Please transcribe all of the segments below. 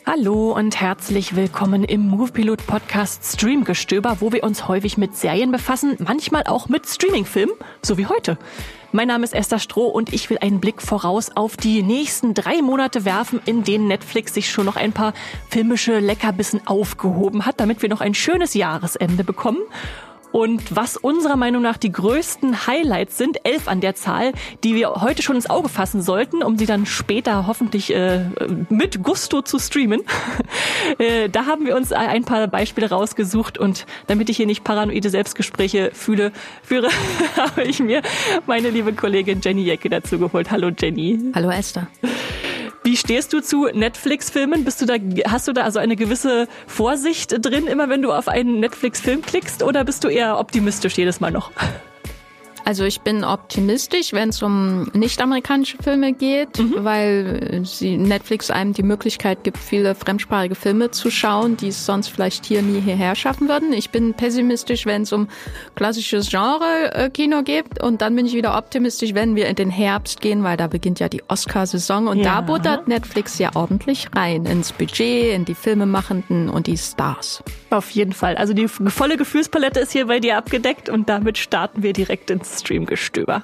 Hallo und herzlich willkommen im Moviepilot Podcast Streamgestöber, wo wir uns häufig mit Serien befassen, manchmal auch mit Streamingfilmen, so wie heute. Mein Name ist Esther Stroh und ich will einen Blick voraus auf die nächsten 3 Monate werfen, in denen Netflix sich schon noch ein paar filmische Leckerbissen aufgehoben hat, damit wir noch ein schönes Jahresende bekommen. Und was unserer Meinung nach die größten Highlights sind, 11 an der Zahl, die wir heute schon ins Auge fassen sollten, um sie dann später hoffentlich mit Gusto zu streamen. Da haben wir uns ein paar Beispiele rausgesucht und damit ich hier nicht paranoide Selbstgespräche führe, habe ich mir meine liebe Kollegin Jenny Jecke dazu geholt. Hallo Jenny. Hallo Esther. Wie stehst du zu Netflix-Filmen? Hast du da also eine gewisse Vorsicht drin, immer wenn du auf einen Netflix-Film klickst, oder bist du eher optimistisch jedes Mal noch? Also ich bin optimistisch, wenn es um nicht-amerikanische Filme geht, weil Netflix einem die Möglichkeit gibt, viele fremdsprachige Filme zu schauen, die es sonst vielleicht hier nie hierher schaffen würden. Ich bin pessimistisch, wenn es um klassisches Genre-Kino geht, und dann bin ich wieder optimistisch, wenn wir in den Herbst gehen, weil da beginnt ja die Oscar-Saison und da buttert Netflix ja ordentlich rein ins Budget, in die Filmemachenden und die Stars. Auf jeden Fall. Also die volle Gefühlspalette ist hier bei dir abgedeckt und damit starten wir direkt ins Streamgestöber.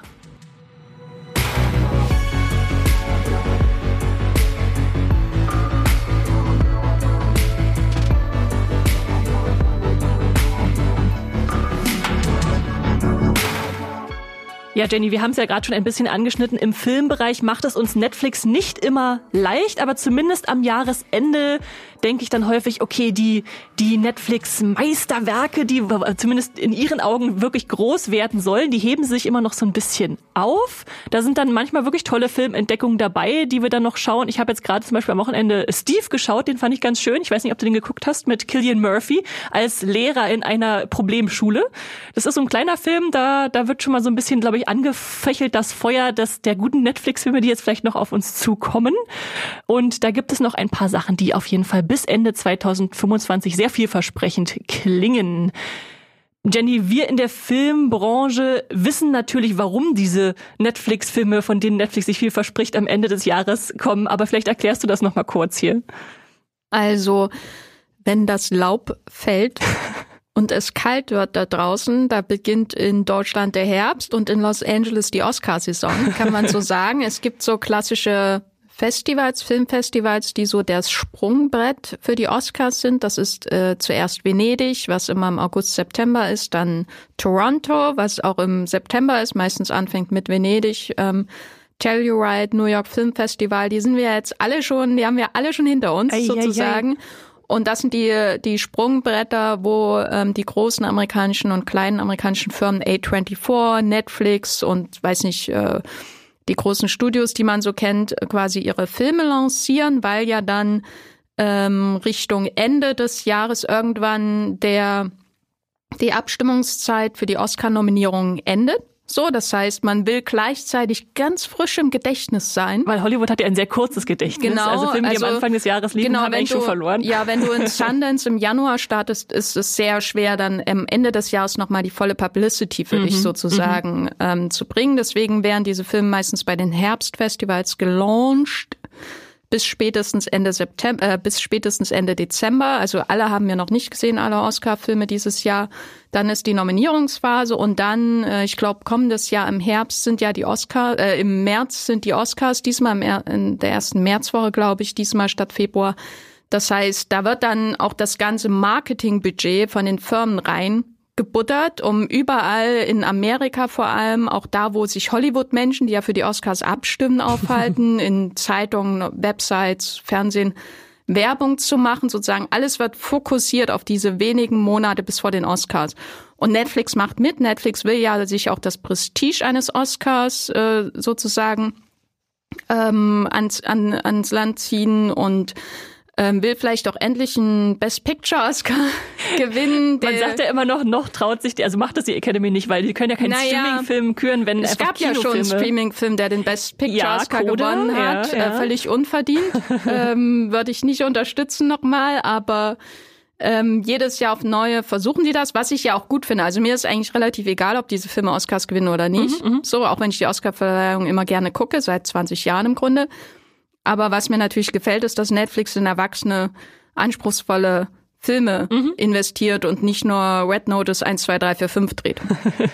Ja, Jenny, wir haben es ja gerade schon ein bisschen angeschnitten. Im Filmbereich macht es uns Netflix nicht immer leicht, aber zumindest am Jahresende denke ich dann häufig, okay, die Netflix-Meisterwerke, die zumindest in ihren Augen wirklich groß werden sollen, die heben sich immer noch so ein bisschen auf. Da sind dann manchmal wirklich tolle Filmentdeckungen dabei, die wir dann noch schauen. Ich habe jetzt gerade zum Beispiel am Wochenende Steve geschaut, den fand ich ganz schön. Ich weiß nicht, ob du den geguckt hast, mit Cillian Murphy als Lehrer in einer Problemschule. Das ist so ein kleiner Film, da wird schon mal so ein bisschen, glaube ich, angefächelt das Feuer der guten Netflix-Filme, die jetzt vielleicht noch auf uns zukommen. Und da gibt es noch ein paar Sachen, die auf jeden Fall bis Ende 2025 sehr vielversprechend klingen. Jenny, wir in der Filmbranche wissen natürlich, warum diese Netflix-Filme, von denen Netflix sich viel verspricht, am Ende des Jahres kommen. Aber vielleicht erklärst du das noch mal kurz hier. Also, wenn das Laub fällt und es kalt wird da draußen, da beginnt in Deutschland der Herbst und in Los Angeles die Oscarsaison, kann man so sagen. Es gibt so klassische Filmfestivals, die so das Sprungbrett für die Oscars sind. Das ist zuerst Venedig, was immer im August, September ist, dann Toronto, was auch im September ist, meistens anfängt mit Venedig, Telluride, New York Film Festival, die haben wir alle schon hinter uns sozusagen. Und das sind die Sprungbretter, wo die großen amerikanischen und kleinen amerikanischen Firmen A24, Netflix und weiß nicht, die großen Studios, die man so kennt, quasi ihre Filme lancieren, weil ja dann Richtung Ende des Jahres irgendwann die Abstimmungszeit für die Oscar-Nominierungen endet. So, das heißt, man will gleichzeitig ganz frisch im Gedächtnis sein. Weil Hollywood hat ja ein sehr kurzes Gedächtnis. Genau, also Filme, die am Anfang des Jahres liefen, haben eigentlich schon verloren. Ja, wenn du in Sundance im Januar startest, ist es sehr schwer, dann am Ende des Jahres nochmal die volle Publicity für dich sozusagen zu bringen. Deswegen werden diese Filme meistens bei den Herbstfestivals gelauncht. Bis spätestens Ende Dezember. Also alle haben wir noch nicht gesehen, alle Oscar-Filme dieses Jahr. Dann ist die Nominierungsphase und dann, ich glaube, kommendes Jahr im Herbst sind ja die im März sind die Oscars, diesmal in der ersten Märzwoche, glaube ich, diesmal statt Februar. Das heißt, da wird dann auch das ganze Marketingbudget von den Firmen reingebuttert, um überall in Amerika vor allem, auch da, wo sich Hollywood-Menschen, die ja für die Oscars abstimmen, aufhalten, in Zeitungen, Websites, Fernsehen, Werbung zu machen, sozusagen. Alles wird fokussiert auf diese wenigen Monate bis vor den Oscars. Und Netflix macht mit. Netflix will ja sich auch das Prestige eines Oscars sozusagen ans Land ziehen und will vielleicht auch endlich einen Best Picture Oscar gewinnen. Man sagt ja immer noch traut sich, also macht das die Academy nicht, weil die können ja keinen Streaming-Film küren, wenn es gab ja schon einen Streaming-Film, der den Best Picture Oscar gewonnen hat, völlig unverdient. Würde ich nicht unterstützen nochmal, aber jedes Jahr auf neue versuchen die das, was ich ja auch gut finde. Also mir ist eigentlich relativ egal, ob diese Filme Oscars gewinnen oder nicht. So, auch wenn ich die Oscar-Verleihung immer gerne gucke, seit 20 Jahren im Grunde. Aber was mir natürlich gefällt, ist, dass Netflix in erwachsene, anspruchsvolle Filme investiert und nicht nur Red Notice 1, 2, 3, 4, 5 dreht.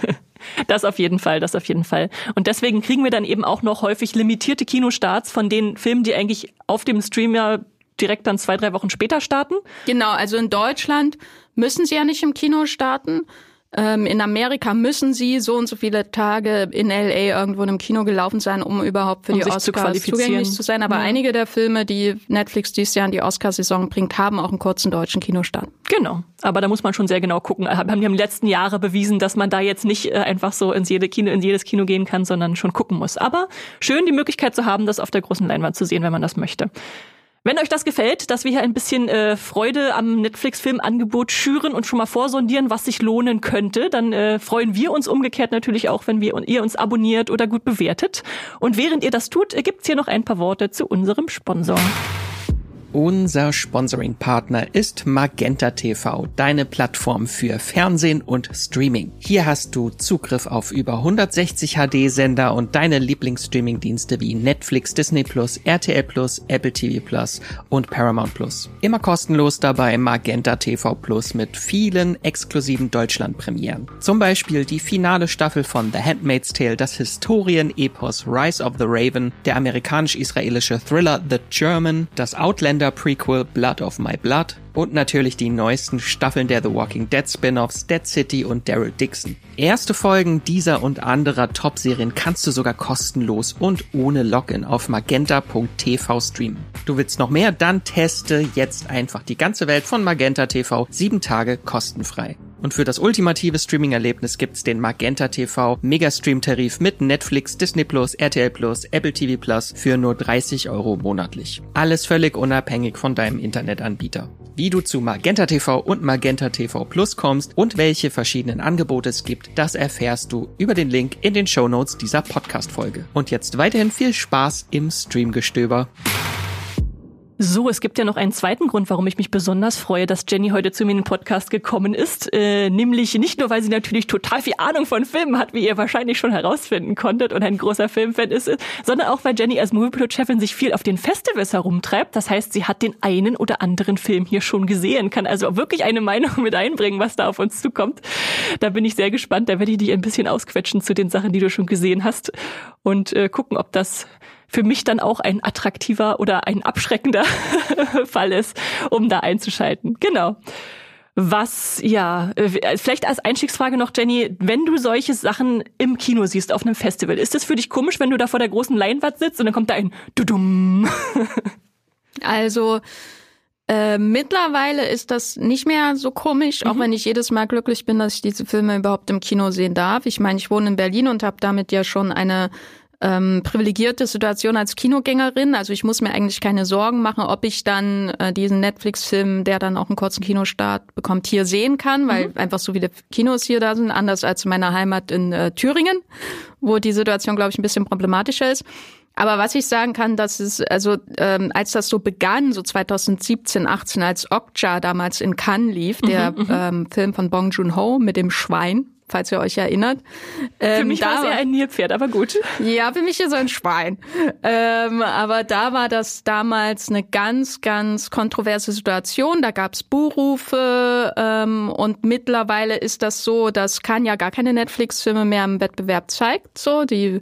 Das auf jeden Fall. Und deswegen kriegen wir dann eben auch noch häufig limitierte Kinostarts von den Filmen, die eigentlich auf dem Streamer direkt dann 2, 3 Wochen später starten. Genau, also in Deutschland müssen sie ja nicht im Kino starten. In Amerika müssen sie so und so viele Tage in LA irgendwo in einem Kino gelaufen sein, um überhaupt für die Oscars zugänglich zu sein. Aber einige der Filme, die Netflix dieses Jahr in die Oscarsaison bringt, haben auch einen kurzen deutschen Kinostart. Genau, aber da muss man schon sehr genau gucken. Haben die im letzten Jahre bewiesen, dass man da jetzt nicht einfach so in jedes Kino gehen kann, sondern schon gucken muss. Aber schön, die Möglichkeit zu haben, das auf der großen Leinwand zu sehen, wenn man das möchte. Wenn euch das gefällt, dass wir hier ein bisschen Freude am Netflix-Filmangebot schüren und schon mal vorsondieren, was sich lohnen könnte, dann freuen wir uns umgekehrt natürlich auch, wenn ihr uns abonniert oder gut bewertet. Und während ihr das tut, gibt's hier noch ein paar Worte zu unserem Sponsor. Unser Sponsoring-Partner ist Magenta TV, deine Plattform für Fernsehen und Streaming. Hier hast du Zugriff auf über 160 HD-Sender und deine Lieblingsstreaming-Dienste wie Netflix, Disney+, RTL+, Apple TV+ und Paramount+. Immer kostenlos dabei Magenta TV+ mit vielen exklusiven Deutschland-Premieren. Zum Beispiel die finale Staffel von The Handmaid's Tale, das Historien-Epos Rise of the Raven, der amerikanisch-israelische Thriller The German, das Outlander-Prequel Blood of My Blood und natürlich die neuesten Staffeln der The Walking Dead Spin-Offs Dead City und Daryl Dixon. Erste Folgen dieser und anderer Top-Serien kannst du sogar kostenlos und ohne Login auf magenta.tv streamen. Du willst noch mehr? Dann teste jetzt einfach die ganze Welt von Magenta TV 7 Tage kostenfrei. Und für das ultimative Streaming-Erlebnis gibt's den Magenta TV Megastream-Tarif mit Netflix, Disney+, RTL+, Apple TV+ für nur 30 € monatlich. Alles völlig unabhängig von deinem Internetanbieter. Wie du zu Magenta TV und Magenta TV Plus kommst und welche verschiedenen Angebote es gibt, das erfährst du über den Link in den Shownotes dieser Podcast-Folge. Und jetzt weiterhin viel Spaß im Streamgestöber. So, es gibt ja noch einen zweiten Grund, warum ich mich besonders freue, dass Jenny heute zu mir in den Podcast gekommen ist. Nämlich nicht nur, weil sie natürlich total viel Ahnung von Filmen hat, wie ihr wahrscheinlich schon herausfinden konntet und ein großer Filmfan ist, sondern auch, weil Jenny als Moviepilot-Chefin sich viel auf den Festivals herumtreibt. Das heißt, sie hat den einen oder anderen Film hier schon gesehen, kann also wirklich eine Meinung mit einbringen, was da auf uns zukommt. Da bin ich sehr gespannt. Da werde ich dich ein bisschen ausquetschen zu den Sachen, die du schon gesehen hast und gucken, ob das für mich dann auch ein attraktiver oder ein abschreckender Fall ist, um da einzuschalten. Genau. Vielleicht als Einstiegsfrage noch, Jenny, wenn du solche Sachen im Kino siehst, auf einem Festival, ist das für dich komisch, wenn du da vor der großen Leinwand sitzt und dann kommt da ein Dudum? Also mittlerweile ist das nicht mehr so komisch, auch wenn ich jedes Mal glücklich bin, dass ich diese Filme überhaupt im Kino sehen darf. Ich meine, ich wohne in Berlin und habe damit ja schon eine privilegierte Situation als Kinogängerin. Also ich muss mir eigentlich keine Sorgen machen, ob ich dann diesen Netflix-Film, der dann auch einen kurzen Kinostart bekommt, hier sehen kann, weil einfach so viele Kinos hier da sind, anders als in meiner Heimat in Thüringen, wo die Situation, glaube ich, ein bisschen problematischer ist. Aber was ich sagen kann, dass es, als das so begann, so 2017, 18, als Okja damals in Cannes lief, der Film von Bong Joon-ho mit dem Schwein, falls ihr euch erinnert. Für mich war es eher ein Nilpferd, aber gut. Ja, für mich ist es ein Schwein. Aber da war das damals eine ganz, ganz kontroverse Situation. Da gab es Buhrufe und mittlerweile ist das so, dass Cannes ja gar keine Netflix-Filme mehr im Wettbewerb zeigt. So, die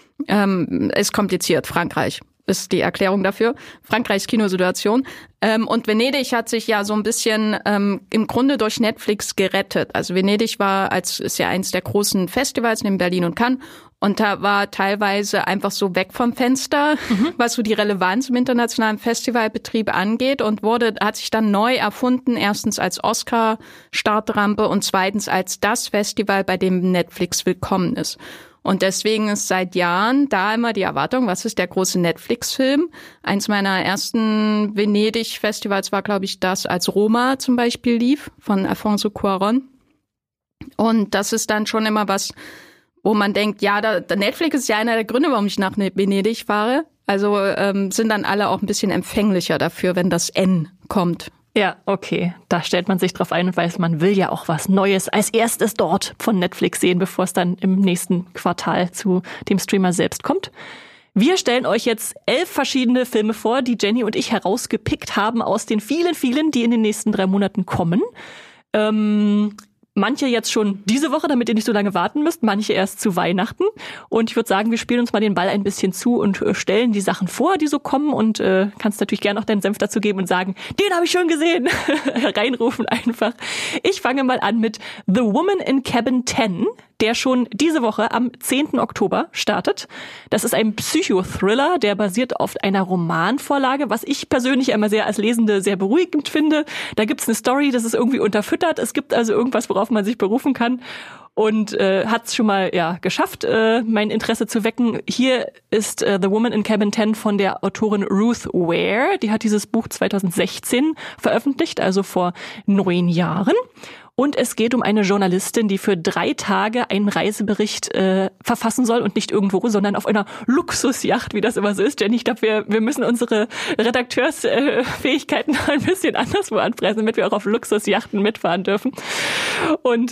ist kompliziert, Frankreich ist die Erklärung dafür. Frankreichs Kinosituation. Und Venedig hat sich ja so ein bisschen im Grunde durch Netflix gerettet. Also Venedig ist ja eins der großen Festivals neben Berlin und Cannes. Und da war teilweise einfach so weg vom Fenster, was so die Relevanz im internationalen Festivalbetrieb angeht und hat sich dann neu erfunden, erstens als Oscar-Startrampe und zweitens als das Festival, bei dem Netflix willkommen ist. Und deswegen ist seit Jahren da immer die Erwartung, was ist der große Netflix-Film? Eins meiner ersten Venedig-Festivals war, glaube ich, das, als Roma zum Beispiel lief, von Alfonso Cuarón. Und das ist dann schon immer was, wo man denkt, ja, Netflix ist ja einer der Gründe, warum ich nach Venedig fahre. Also sind dann alle auch ein bisschen empfänglicher dafür, wenn das N kommt. Ja, okay. Da stellt man sich drauf ein und weiß, man will ja auch was Neues als erstes dort von Netflix sehen, bevor es dann im nächsten Quartal zu dem Streamer selbst kommt. Wir stellen euch jetzt 11 verschiedene Filme vor, die Jenny und ich herausgepickt haben aus den vielen, vielen, die in den nächsten 3 Monaten kommen. Manche jetzt schon diese Woche, damit ihr nicht so lange warten müsst, manche erst zu Weihnachten. Und ich würde sagen, wir spielen uns mal den Ball ein bisschen zu und stellen die Sachen vor, die so kommen. Und kannst natürlich gerne noch deinen Senf dazu geben und sagen, den habe ich schon gesehen. Reinrufen einfach. Ich fange mal an mit The Woman in Cabin 10, der schon diese Woche am 10. Oktober startet. Das ist ein Psychothriller, der basiert auf einer Romanvorlage, was ich persönlich immer sehr als Lesende sehr beruhigend finde. Da gibt's eine Story, das ist irgendwie unterfüttert. Es gibt also irgendwas, worauf man sich berufen kann. Und hat es schon mal geschafft, mein Interesse zu wecken. Hier ist The Woman in Cabin 10 von der Autorin Ruth Ware. Die hat dieses Buch 2016 veröffentlicht, also vor 9 Jahren. Und es geht um eine Journalistin, die für 3 Tage einen Reisebericht verfassen soll und nicht irgendwo, sondern auf einer Luxusjacht, wie das immer so ist. Jenny, ich glaube, wir müssen unsere Redakteursfähigkeiten ein bisschen anderswo anpreisen, damit wir auch auf Luxusjachten mitfahren dürfen. Und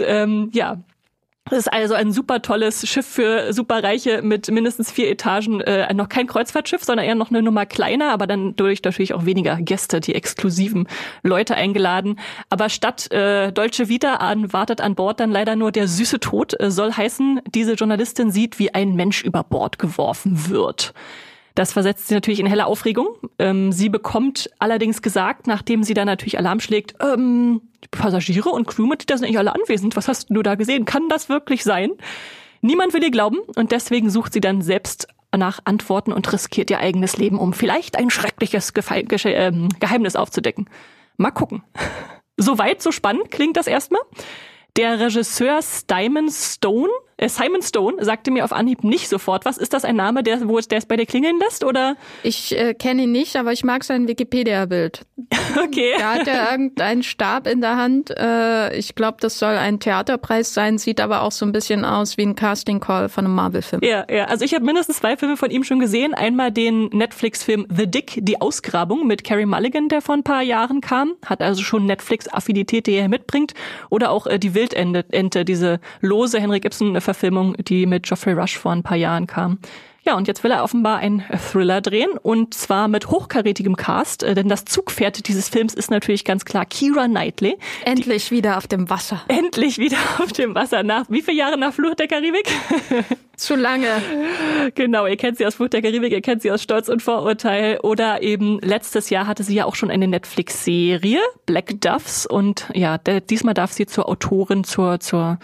das ist also ein super tolles Schiff für Superreiche mit mindestens 4 Etagen. Noch kein Kreuzfahrtschiff, sondern eher noch eine Nummer kleiner, aber dann durch natürlich auch weniger Gäste, die exklusiven Leute eingeladen. Aber statt Dolce Vita wartet an Bord dann leider nur der süße Tod. Soll heißen, diese Journalistin sieht, wie ein Mensch über Bord geworfen wird. Das versetzt sie natürlich in helle Aufregung. Sie bekommt allerdings gesagt, nachdem sie dann natürlich Alarm schlägt, Passagiere und Crewmitglieder sind eigentlich alle anwesend. Was hast du da gesehen? Kann das wirklich sein? Niemand will ihr glauben und deswegen sucht sie dann selbst nach Antworten und riskiert ihr eigenes Leben, um vielleicht ein schreckliches Geheimnis aufzudecken. Mal gucken. Soweit, so spannend klingt das erstmal. Der Regisseur Simon Stone sagte mir auf Anhieb nicht sofort. Was ist das, ein Name, der es bei dir klingeln lässt, oder? Ich kenne ihn nicht, aber ich mag sein Wikipedia-Bild. Okay. Da hat er irgendeinen Stab in der Hand. Ich glaube, das soll ein Theaterpreis sein, sieht aber auch so ein bisschen aus wie ein Casting-Call von einem Marvel-Film. Ja. Also ich habe mindestens 2 Filme von ihm schon gesehen. Einmal den Netflix-Film The Dick, die Ausgrabung mit Carey Mulligan, der vor ein paar Jahren kam. Hat also schon Netflix-Affinität, die er mitbringt. Oder auch die Wildente, diese lose Henrik Ibsen-Verfilmung, die mit Geoffrey Rush vor ein paar Jahren kam. Ja, und jetzt will er offenbar einen Thriller drehen, und zwar mit hochkarätigem Cast, denn das Zugpferd dieses Films ist natürlich ganz klar Keira Knightley. Endlich wieder auf dem Wasser. Endlich wieder auf dem Wasser. Nach wie viele Jahre nach Flucht der Karibik? Zu lange. Genau, ihr kennt sie aus Flucht der Karibik, ihr kennt sie aus Stolz und Vorurteil, oder eben letztes Jahr hatte sie ja auch schon eine Netflix-Serie, Black Doves, und ja, diesmal darf sie zur Autorin, zur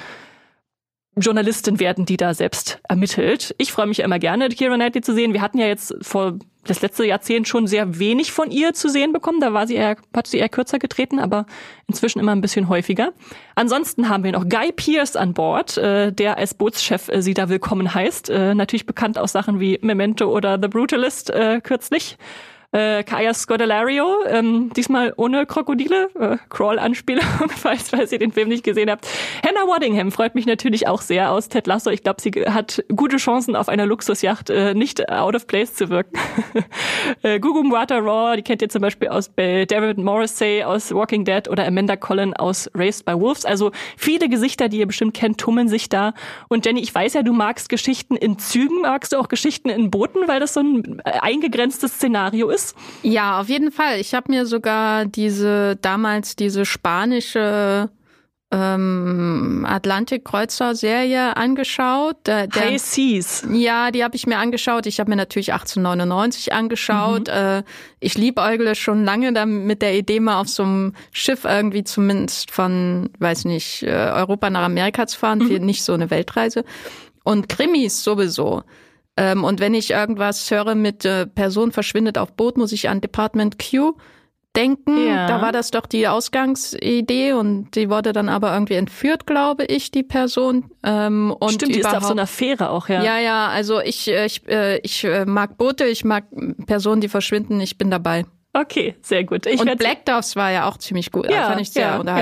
Journalistin werden, die da selbst ermittelt. Ich freue mich ja immer gerne, Keira Knightley zu sehen. Wir hatten ja jetzt vor das letzte Jahrzehnt schon sehr wenig von ihr zu sehen bekommen. Da hat sie eher kürzer getreten, aber inzwischen immer ein bisschen häufiger. Ansonsten haben wir noch Guy Pearce an Bord, der als Bootschef sie da willkommen heißt. Natürlich bekannt aus Sachen wie Memento oder The Brutalist kürzlich. Kaya Scodelario, diesmal ohne Krokodile, Crawl-Anspielung, falls ihr den Film nicht gesehen habt. Hannah Waddingham freut mich natürlich auch sehr aus Ted Lasso. Ich glaube, sie hat gute Chancen, auf einer Luxusjacht nicht out of place zu wirken. Gugu Mbatha-Raw, die kennt ihr zum Beispiel aus David Morrissey aus Walking Dead oder Amanda Collin aus Raised by Wolves. Also viele Gesichter, die ihr bestimmt kennt, tummeln sich da. Und Jenny, ich weiß ja, du magst Geschichten in Zügen, magst du auch Geschichten in Booten, weil das so ein eingegrenztes Szenario ist? Ja, auf jeden Fall. Ich habe mir sogar damals diese spanische Atlantik-Kreuzer-Serie angeschaut. High Seas. Ja, die habe ich mir angeschaut. Ich habe mir natürlich 1899 angeschaut. Ich liebäugle schon lange mit der Idee, mal auf so einem Schiff irgendwie zumindest von, weiß nicht, Europa nach Amerika zu fahren. Nicht so eine Weltreise. Und Krimis sowieso. Und wenn ich irgendwas höre mit Person verschwindet auf Boot, muss ich an Department Q denken. Ja. Da war das doch die Ausgangsidee, und die wurde dann aber irgendwie entführt, glaube ich, die Person. Und stimmt, die ist auf so einer Fähre auch, ja. Ja, also ich mag Boote, ich mag Personen, die verschwinden, ich bin dabei. Okay, sehr gut. Und Black Doves war ja auch ziemlich gut, fand ich sehr unterhaltsam. Ja.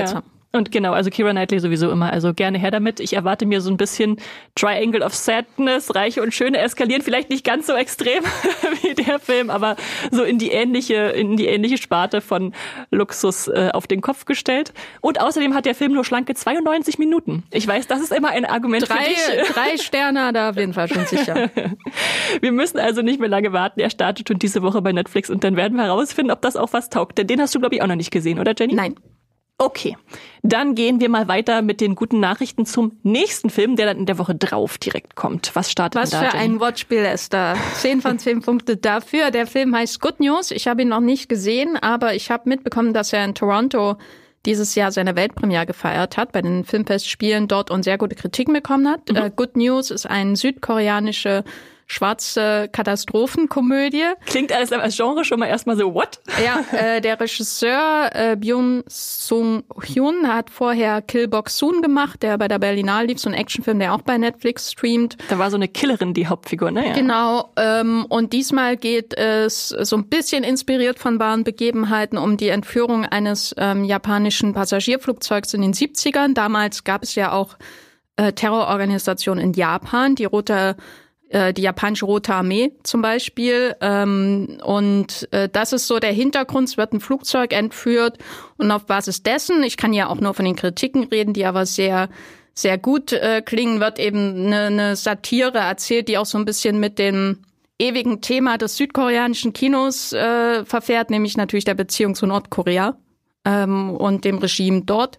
Und genau, also Keira Knightley sowieso immer, also gerne her damit. Ich erwarte mir so ein bisschen Triangle of Sadness, Reiche und Schöne eskalieren, vielleicht nicht ganz so extrem wie der Film, aber so in die ähnliche Sparte von Luxus auf den Kopf gestellt. Und außerdem hat der Film nur schlanke 92 Minuten. Ich weiß, das ist immer ein Argument für dich. 3 Sterne da auf jeden Fall schon sicher. Wir müssen also nicht mehr lange warten. Er startet schon diese Woche bei Netflix und dann werden wir herausfinden, ob das auch was taugt. Denn den hast du, glaube ich, auch noch nicht gesehen, oder Jenny? Nein. Okay, dann gehen wir mal weiter mit den guten Nachrichten zum nächsten Film, der dann in der Woche drauf direkt kommt. Was startet Was denn da? Was für ein Wortspiel ist da? 10 von 10 Punkte dafür. Der Film heißt Good News. Ich habe ihn noch nicht gesehen, aber ich habe mitbekommen, dass er in Toronto dieses Jahr seine Weltpremiere gefeiert hat, bei den Filmfestspielen dort und sehr gute Kritiken bekommen hat. Good News ist eine südkoreanische schwarze Katastrophenkomödie. Klingt alles als Genre schon mal erstmal so, what? Ja, der Regisseur Byung Sung-hyun hat vorher Kill Bok-soon gemacht, der bei der Berlinale lief, so ein Actionfilm, der auch bei Netflix streamt. Da war so eine Killerin die Hauptfigur, ne? Ja. Genau, und diesmal geht es so ein bisschen inspiriert von wahren Begebenheiten um die Entführung eines japanischen Passagierflugzeugs in den 70ern. Damals gab es ja auch Terrororganisationen in Japan, die japanische Rote Armee zum Beispiel. Und das ist so der Hintergrund. Es wird ein Flugzeug entführt. Und auf Basis dessen, ich kann ja auch nur von den Kritiken reden, die aber sehr, sehr gut klingen, wird eben eine Satire erzählt, die auch so ein bisschen mit dem ewigen Thema des südkoreanischen Kinos verfährt, nämlich natürlich der Beziehung zu Nordkorea und dem Regime dort.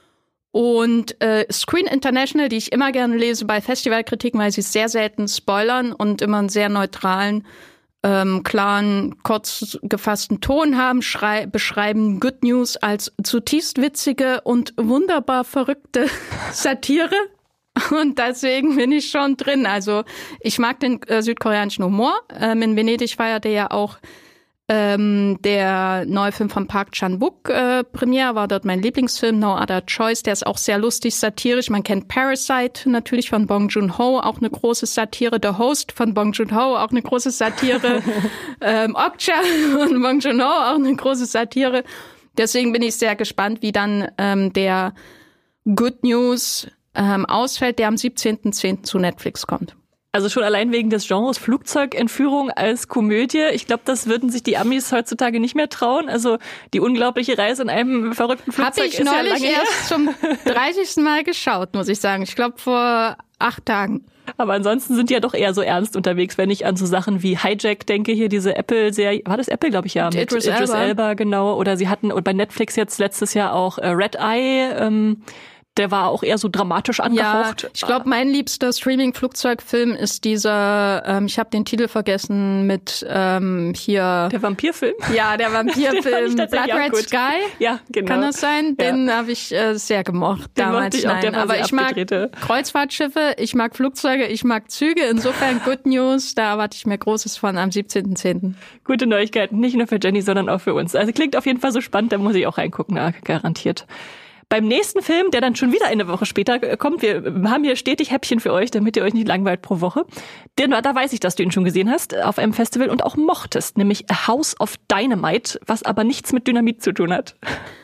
Und Screen International, die ich immer gerne lese bei Festivalkritiken, weil sie sehr selten spoilern und immer einen sehr neutralen, klaren, kurz gefassten Ton haben, beschreiben Good News als zutiefst witzige und wunderbar verrückte Satire. Und deswegen bin ich schon drin. Also ich mag den südkoreanischen Humor. In Venedig feierte ja auch der neue Film von Park Chan-wook Premiere, war dort mein Lieblingsfilm, No Other Choice. Der ist auch sehr lustig, satirisch. Man kennt Parasite natürlich von Bong Joon-ho, auch eine große Satire. The Host von Bong Joon-ho, auch eine große Satire. Okja von Bong Joon-ho, auch eine große Satire. Deswegen bin ich sehr gespannt, wie dann der Good News ausfällt, der am 17.10. zu Netflix kommt. Also schon allein wegen des Genres Flugzeugentführung als Komödie. Ich glaube, das würden sich die Amis heutzutage nicht mehr trauen. Also die unglaubliche Reise in einem verrückten Flugzeug ist ja lange her. Habe ich neulich erst zum 30. Mal geschaut, muss ich sagen. Ich glaube vor 8 Tagen. Aber ansonsten sind die ja doch eher so ernst unterwegs, wenn ich an so Sachen wie Hijack denke, hier diese Apple-Serie, war das Apple, glaube ich, ja, mit Idris Elba, genau. Oder sie hatten bei Netflix jetzt letztes Jahr auch Red Eye, der war auch eher so dramatisch angehaucht. Ja, ich glaube, mein liebster Streaming-Flugzeugfilm ist dieser, ich habe den Titel vergessen, mit hier... Der Vampirfilm? Ja, der Vampirfilm Blood Red Sky. Ja, genau. Kann das sein? Den habe ich sehr gemocht damals. Ich auch, aber ich mag Kreuzfahrtschiffe, ich mag Flugzeuge, ich mag Züge. Insofern Good News, da erwarte ich mir Großes von am 17.10. Gute Neuigkeiten, nicht nur für Jenny, sondern auch für uns. Also klingt auf jeden Fall so spannend, da muss ich auch reingucken, garantiert. Beim nächsten Film, der dann schon wieder eine Woche später kommt, wir haben hier stetig Häppchen für euch, damit ihr euch nicht langweilt pro Woche. Denn da weiß ich, dass du ihn schon gesehen hast auf einem Festival und auch mochtest, nämlich A House of Dynamite, was aber nichts mit Dynamit zu tun hat.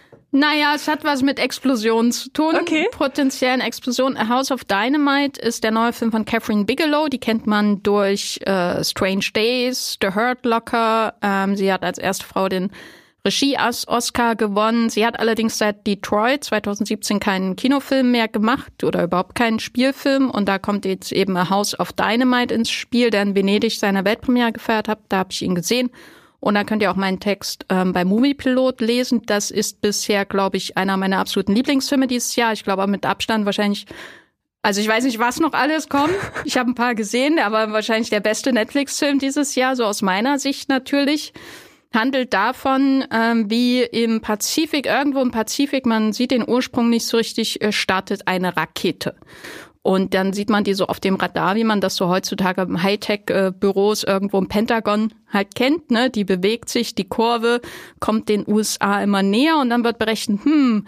Naja, es hat was mit Explosionen zu tun, potenziellen Explosionen. A House of Dynamite ist der neue Film von Catherine Bigelow. Die kennt man durch Strange Days, The Hurt Locker. Sie hat als erste Frau den Regie-Oscar gewonnen. Sie hat allerdings seit Detroit 2017 keinen Kinofilm mehr gemacht oder überhaupt keinen Spielfilm. Und da kommt jetzt eben A House of Dynamite ins Spiel, der in Venedig seine Weltpremiere gefeiert hat. Da habe ich ihn gesehen. Und da könnt ihr auch meinen Text bei Moviepilot lesen. Das ist bisher, glaube ich, einer meiner absoluten Lieblingsfilme dieses Jahr. Ich glaube, mit Abstand wahrscheinlich, also ich weiß nicht, was noch alles kommt. Ich habe ein paar gesehen, aber wahrscheinlich der beste Netflix-Film dieses Jahr, so aus meiner Sicht natürlich. Handelt davon, wie im Pazifik, irgendwo im Pazifik, man sieht den Ursprung nicht so richtig, startet eine Rakete. Und dann sieht man die so auf dem Radar, wie man das so heutzutage im Hightech-Büros irgendwo im Pentagon halt kennt, ne? Die bewegt sich, die Kurve kommt den USA immer näher und dann wird berechnet,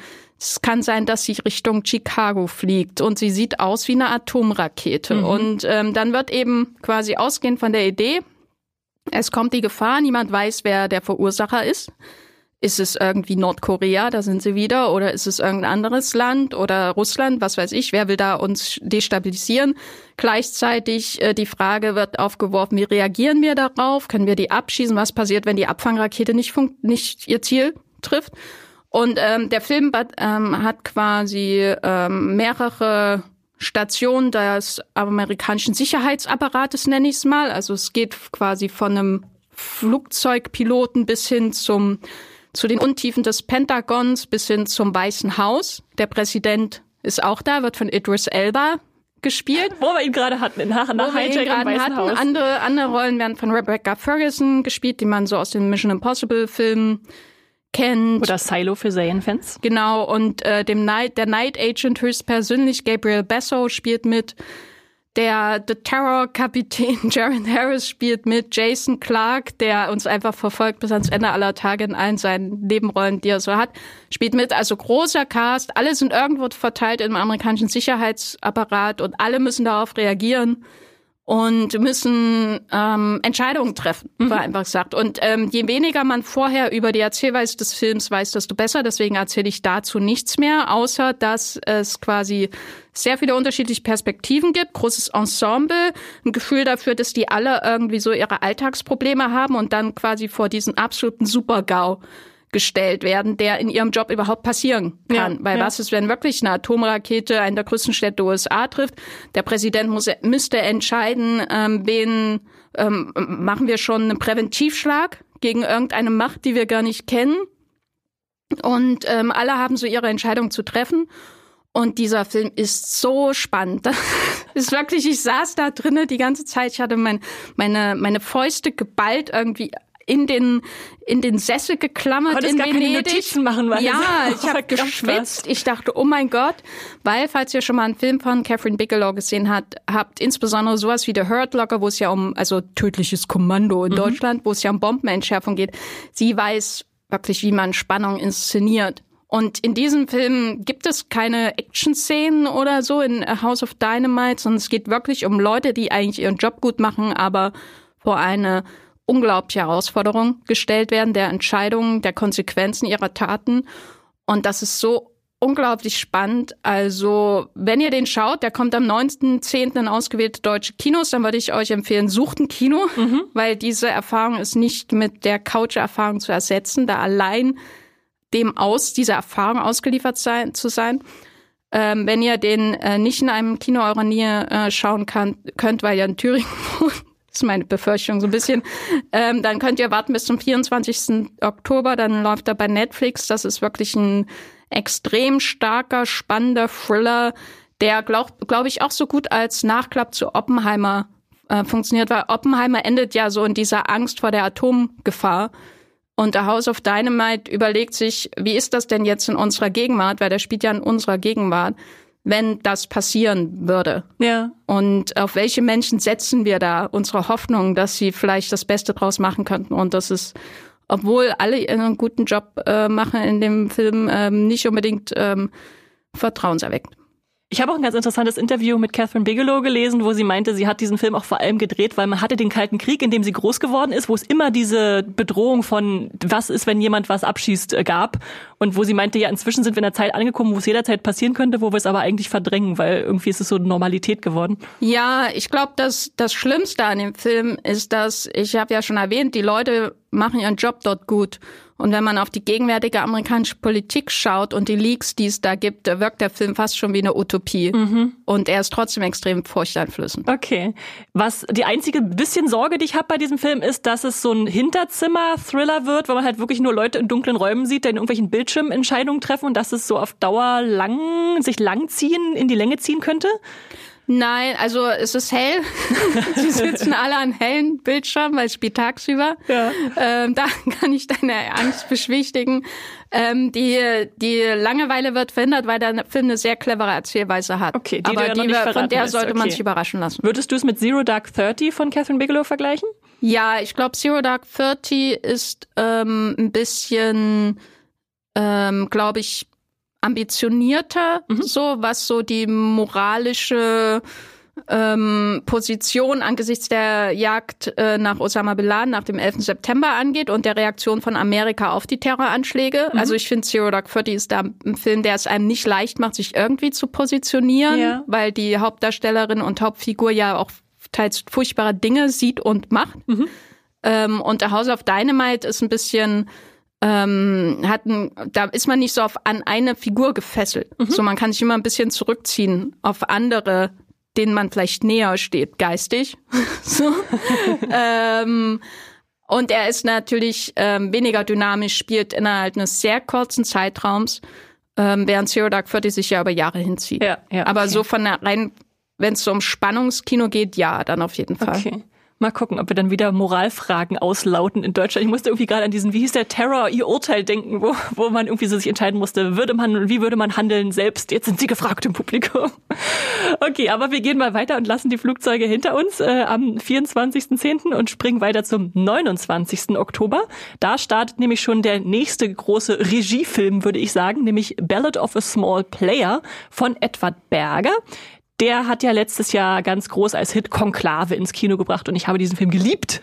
es kann sein, dass sie Richtung Chicago fliegt und sie sieht aus wie eine Atomrakete. Und dann wird eben quasi ausgehend von der Idee, es kommt die Gefahr, niemand weiß, wer der Verursacher ist. Ist es irgendwie Nordkorea, da sind sie wieder, oder ist es irgendein anderes Land oder Russland, was weiß ich, wer will da uns destabilisieren? Gleichzeitig die Frage wird aufgeworfen, wie reagieren wir darauf? Können wir die abschießen? Was passiert, wenn die Abfangrakete nicht ihr Ziel trifft? Und der Film hat quasi mehrere Stationen des amerikanischen Sicherheitsapparates, nenne ich es mal. Also es geht quasi von einem Flugzeugpiloten bis hin zu den Untiefen des Pentagons bis hin zum Weißen Haus. Der Präsident ist auch da, wird von Idris Elba gespielt. Wo wir ihn gerade hatten, nach Hijack im Weißen Haus. Andere Rollen werden von Rebecca Ferguson gespielt, die man so aus den Mission Impossible Filmen kennt. Oder Silo für Serienfans. Genau, und der Night Agent höchstpersönlich, Gabriel Basso, spielt mit. Der The Terror-Kapitän Jared Harris spielt mit. Jason Clarke, der uns einfach verfolgt bis ans Ende aller Tage in allen seinen Nebenrollen, die er so hat, spielt mit. Also großer Cast, alle sind irgendwo verteilt im amerikanischen Sicherheitsapparat und alle müssen darauf reagieren und müssen Entscheidungen treffen, war einfach gesagt. Und je weniger man vorher über die Erzählweise des Films weiß, desto besser. Deswegen erzähle ich dazu nichts mehr, außer dass es quasi sehr viele unterschiedliche Perspektiven gibt, großes Ensemble, ein Gefühl dafür, dass die alle irgendwie so ihre Alltagsprobleme haben und dann quasi vor diesen absoluten Super-GAU gestellt werden, der in ihrem Job überhaupt passieren kann. Weil was ist, wenn wirklich eine Atomrakete eine der größten Städte der USA trifft? Der Präsident müsste entscheiden, wen machen wir schon einen Präventivschlag gegen irgendeine Macht, die wir gar nicht kennen. Und alle haben so ihre Entscheidung zu treffen. Und dieser Film ist so spannend. Das ist wirklich, ich saß da drinnen die ganze Zeit. Ich hatte meine Fäuste geballt irgendwie in den Sessel geklammert in gar Venedig. Keine Notizen machen, weil ja, ich habe geschwitzt. Ich dachte, oh mein Gott, weil falls ihr schon mal einen Film von Catherine Bigelow gesehen habt, insbesondere sowas wie The Hurt Locker, wo es ja also tödliches Kommando in Deutschland, wo es ja um Bombenentschärfung geht. Sie weiß wirklich, wie man Spannung inszeniert. Und in diesem Film gibt es keine Action-Szenen oder so in House of Dynamite, sondern es geht wirklich um Leute, die eigentlich ihren Job gut machen, aber vor eine unglaubliche Herausforderung gestellt werden, der Entscheidungen, der Konsequenzen ihrer Taten. Und das ist so unglaublich spannend. Also, wenn ihr den schaut, der kommt am 9.10. in ausgewählte deutsche Kinos, dann würde ich euch empfehlen, sucht ein Kino, weil diese Erfahrung ist nicht mit der Couch-Erfahrung zu ersetzen, da allein dieser Erfahrung ausgeliefert zu sein. Wenn ihr den nicht in einem Kino eurer Nähe schauen könnt, weil ihr in Thüringen wohnt, ist meine Befürchtung so ein bisschen, dann könnt ihr warten bis zum 24. Oktober, dann läuft er bei Netflix. Das ist wirklich ein extrem starker, spannender Thriller, der, glaub ich, auch so gut als Nachklapp zu Oppenheimer funktioniert, weil Oppenheimer endet ja so in dieser Angst vor der Atomgefahr. Und der House of Dynamite überlegt sich, wie ist das denn jetzt in unserer Gegenwart, weil der spielt ja in unserer Gegenwart, wenn das passieren würde. Ja. Und auf welche Menschen setzen wir da unsere Hoffnung, dass sie vielleicht das Beste draus machen könnten? Und das ist, obwohl alle einen guten Job machen in dem Film, nicht unbedingt vertrauenserweckend. Ich habe auch ein ganz interessantes Interview mit Catherine Bigelow gelesen, wo sie meinte, sie hat diesen Film auch vor allem gedreht, weil man hatte den Kalten Krieg, in dem sie groß geworden ist, wo es immer diese Bedrohung von was ist, wenn jemand was abschießt, gab. Und wo sie meinte, ja, inzwischen sind wir in einer Zeit angekommen, wo es jederzeit passieren könnte, wo wir es aber eigentlich verdrängen, weil irgendwie ist es so Normalität geworden. Ja, ich glaube, das Schlimmste an dem Film ist, dass, ich habe ja schon erwähnt, die Leute machen ihren Job dort gut. Und wenn man auf die gegenwärtige amerikanische Politik schaut und die Leaks, die es da gibt, wirkt der Film fast schon wie eine Utopie. Und er ist trotzdem extrem furchteinflößend. Okay. Was die einzige bisschen Sorge, die ich habe bei diesem Film, ist, dass es so ein Hinterzimmer-Thriller wird, wo man halt wirklich nur Leute in dunklen Räumen sieht, die in irgendwelchen Bildschirmentscheidungen treffen und dass es so auf Dauer sich in die Länge ziehen könnte? Nein, also es ist hell. Sie sitzen alle an hellen Bildschirmen, weil es spielt tagsüber. Ja. Da kann ich deine Angst beschwichtigen. Die Langeweile wird verhindert, weil der Film eine sehr clevere Erzählweise hat. Okay, von der sollte man sich überraschen lassen. Würdest du es mit Zero Dark 30 von Catherine Bigelow vergleichen? Ja, ich glaube, Zero Dark 30 ist ein bisschen, glaube ich, ambitionierter, so was so die moralische Position angesichts der Jagd nach Osama Bin Laden nach dem 11. September angeht und der Reaktion von Amerika auf die Terroranschläge. Also ich finde, Zero Dark Thirty ist da ein Film, der es einem nicht leicht macht, sich irgendwie zu positionieren, weil die Hauptdarstellerin und Hauptfigur ja auch teils furchtbare Dinge sieht und macht. Und The House of Dynamite ist ein bisschen da ist man nicht so an eine Figur gefesselt. So, man kann sich immer ein bisschen zurückziehen auf andere, denen man vielleicht näher steht, geistig. So. Und er ist natürlich weniger dynamisch, spielt innerhalb eines sehr kurzen Zeitraums, während Zero Dark Thirty sich ja über Jahre hinzieht. Ja, okay. Aber so von der rein, wenn es so um Spannungskino geht, ja, dann auf jeden Fall. Okay. Mal gucken, ob wir dann wieder Moralfragen auslauten in Deutschland. Ich musste irgendwie gerade an diesen, wie hieß der, Terror, ihr Urteil denken, wo man irgendwie so sich entscheiden musste, wie würde man handeln selbst? Jetzt sind Sie gefragt im Publikum. Okay, aber wir gehen mal weiter und lassen die Flugzeuge hinter uns am 24.10. und springen weiter zum 29. Oktober. Da startet nämlich schon der nächste große Regiefilm, würde ich sagen, nämlich Ballad of a Small Player von Edward Berger. Der hat ja letztes Jahr ganz groß als Hit Konklave ins Kino gebracht und ich habe diesen Film geliebt.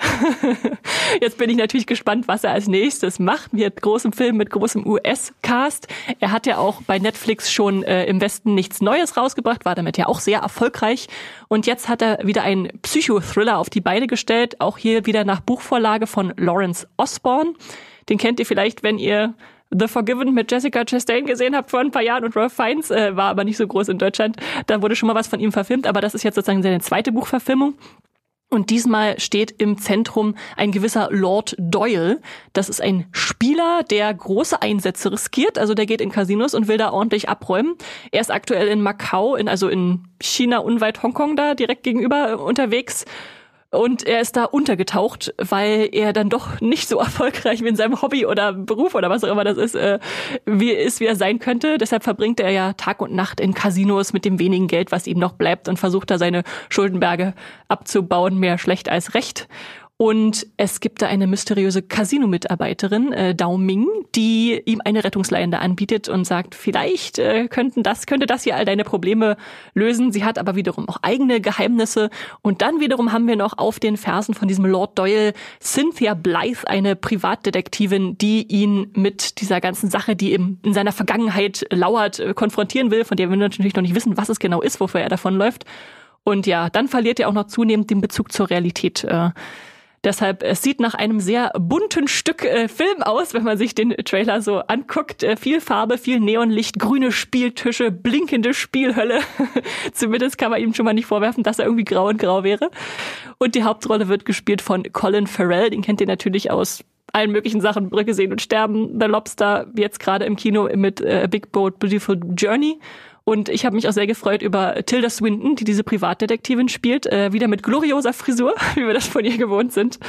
Jetzt bin ich natürlich gespannt, was er als nächstes macht mit großem Film, mit großem US-Cast. Er hat ja auch bei Netflix schon im Westen nichts Neues rausgebracht, war damit ja auch sehr erfolgreich. Und jetzt hat er wieder einen Psychothriller auf die Beine gestellt, auch hier wieder nach Buchvorlage von Lawrence Osborne. Den kennt ihr vielleicht, wenn ihr The Forgiven mit Jessica Chastain gesehen habt vor ein paar Jahren und Ralph Fiennes, war aber nicht so groß in Deutschland. Da wurde schon mal was von ihm verfilmt, aber das ist jetzt sozusagen seine zweite Buchverfilmung. Und diesmal steht im Zentrum ein gewisser Lord Doyle. Das ist ein Spieler, der große Einsätze riskiert. Also der geht in Casinos und will da ordentlich abräumen. Er ist aktuell in Macau, also in China unweit Hongkong da direkt gegenüber unterwegs. Und er ist da untergetaucht, weil er dann doch nicht so erfolgreich wie in seinem Hobby oder Beruf oder was auch immer das ist, wie er sein könnte. Deshalb verbringt er ja Tag und Nacht in Casinos mit dem wenigen Geld, was ihm noch bleibt und versucht da seine Schuldenberge abzubauen, mehr schlecht als recht. Und es gibt da eine mysteriöse Casino-Mitarbeiterin, Dao Ming, die ihm eine Rettungsleine anbietet und sagt, vielleicht könnte das hier all deine Probleme lösen. Sie hat aber wiederum auch eigene Geheimnisse. Und dann wiederum haben wir noch auf den Fersen von diesem Lord Doyle Cynthia Blythe, eine Privatdetektivin, die ihn mit dieser ganzen Sache, die in seiner Vergangenheit lauert, konfrontieren will, von der wir natürlich noch nicht wissen, was es genau ist, wofür er davonläuft. Und ja, dann verliert er auch noch zunehmend den Bezug zur Realität. Deshalb, es sieht nach einem sehr bunten Stück Film aus, wenn man sich den Trailer so anguckt. Viel Farbe, viel Neonlicht, grüne Spieltische, blinkende Spielhölle. Zumindest kann man ihm schon mal nicht vorwerfen, dass er irgendwie grau und grau wäre. Und die Hauptrolle wird gespielt von Colin Farrell. Den kennt ihr natürlich aus allen möglichen Sachen. Brücke sehen und sterben, The Lobster, jetzt gerade im Kino mit Big Boat Beautiful Journey. Und ich habe mich auch sehr gefreut über Tilda Swinton, die diese Privatdetektivin spielt, wieder mit glorioser Frisur, wie wir das von ihr gewohnt sind.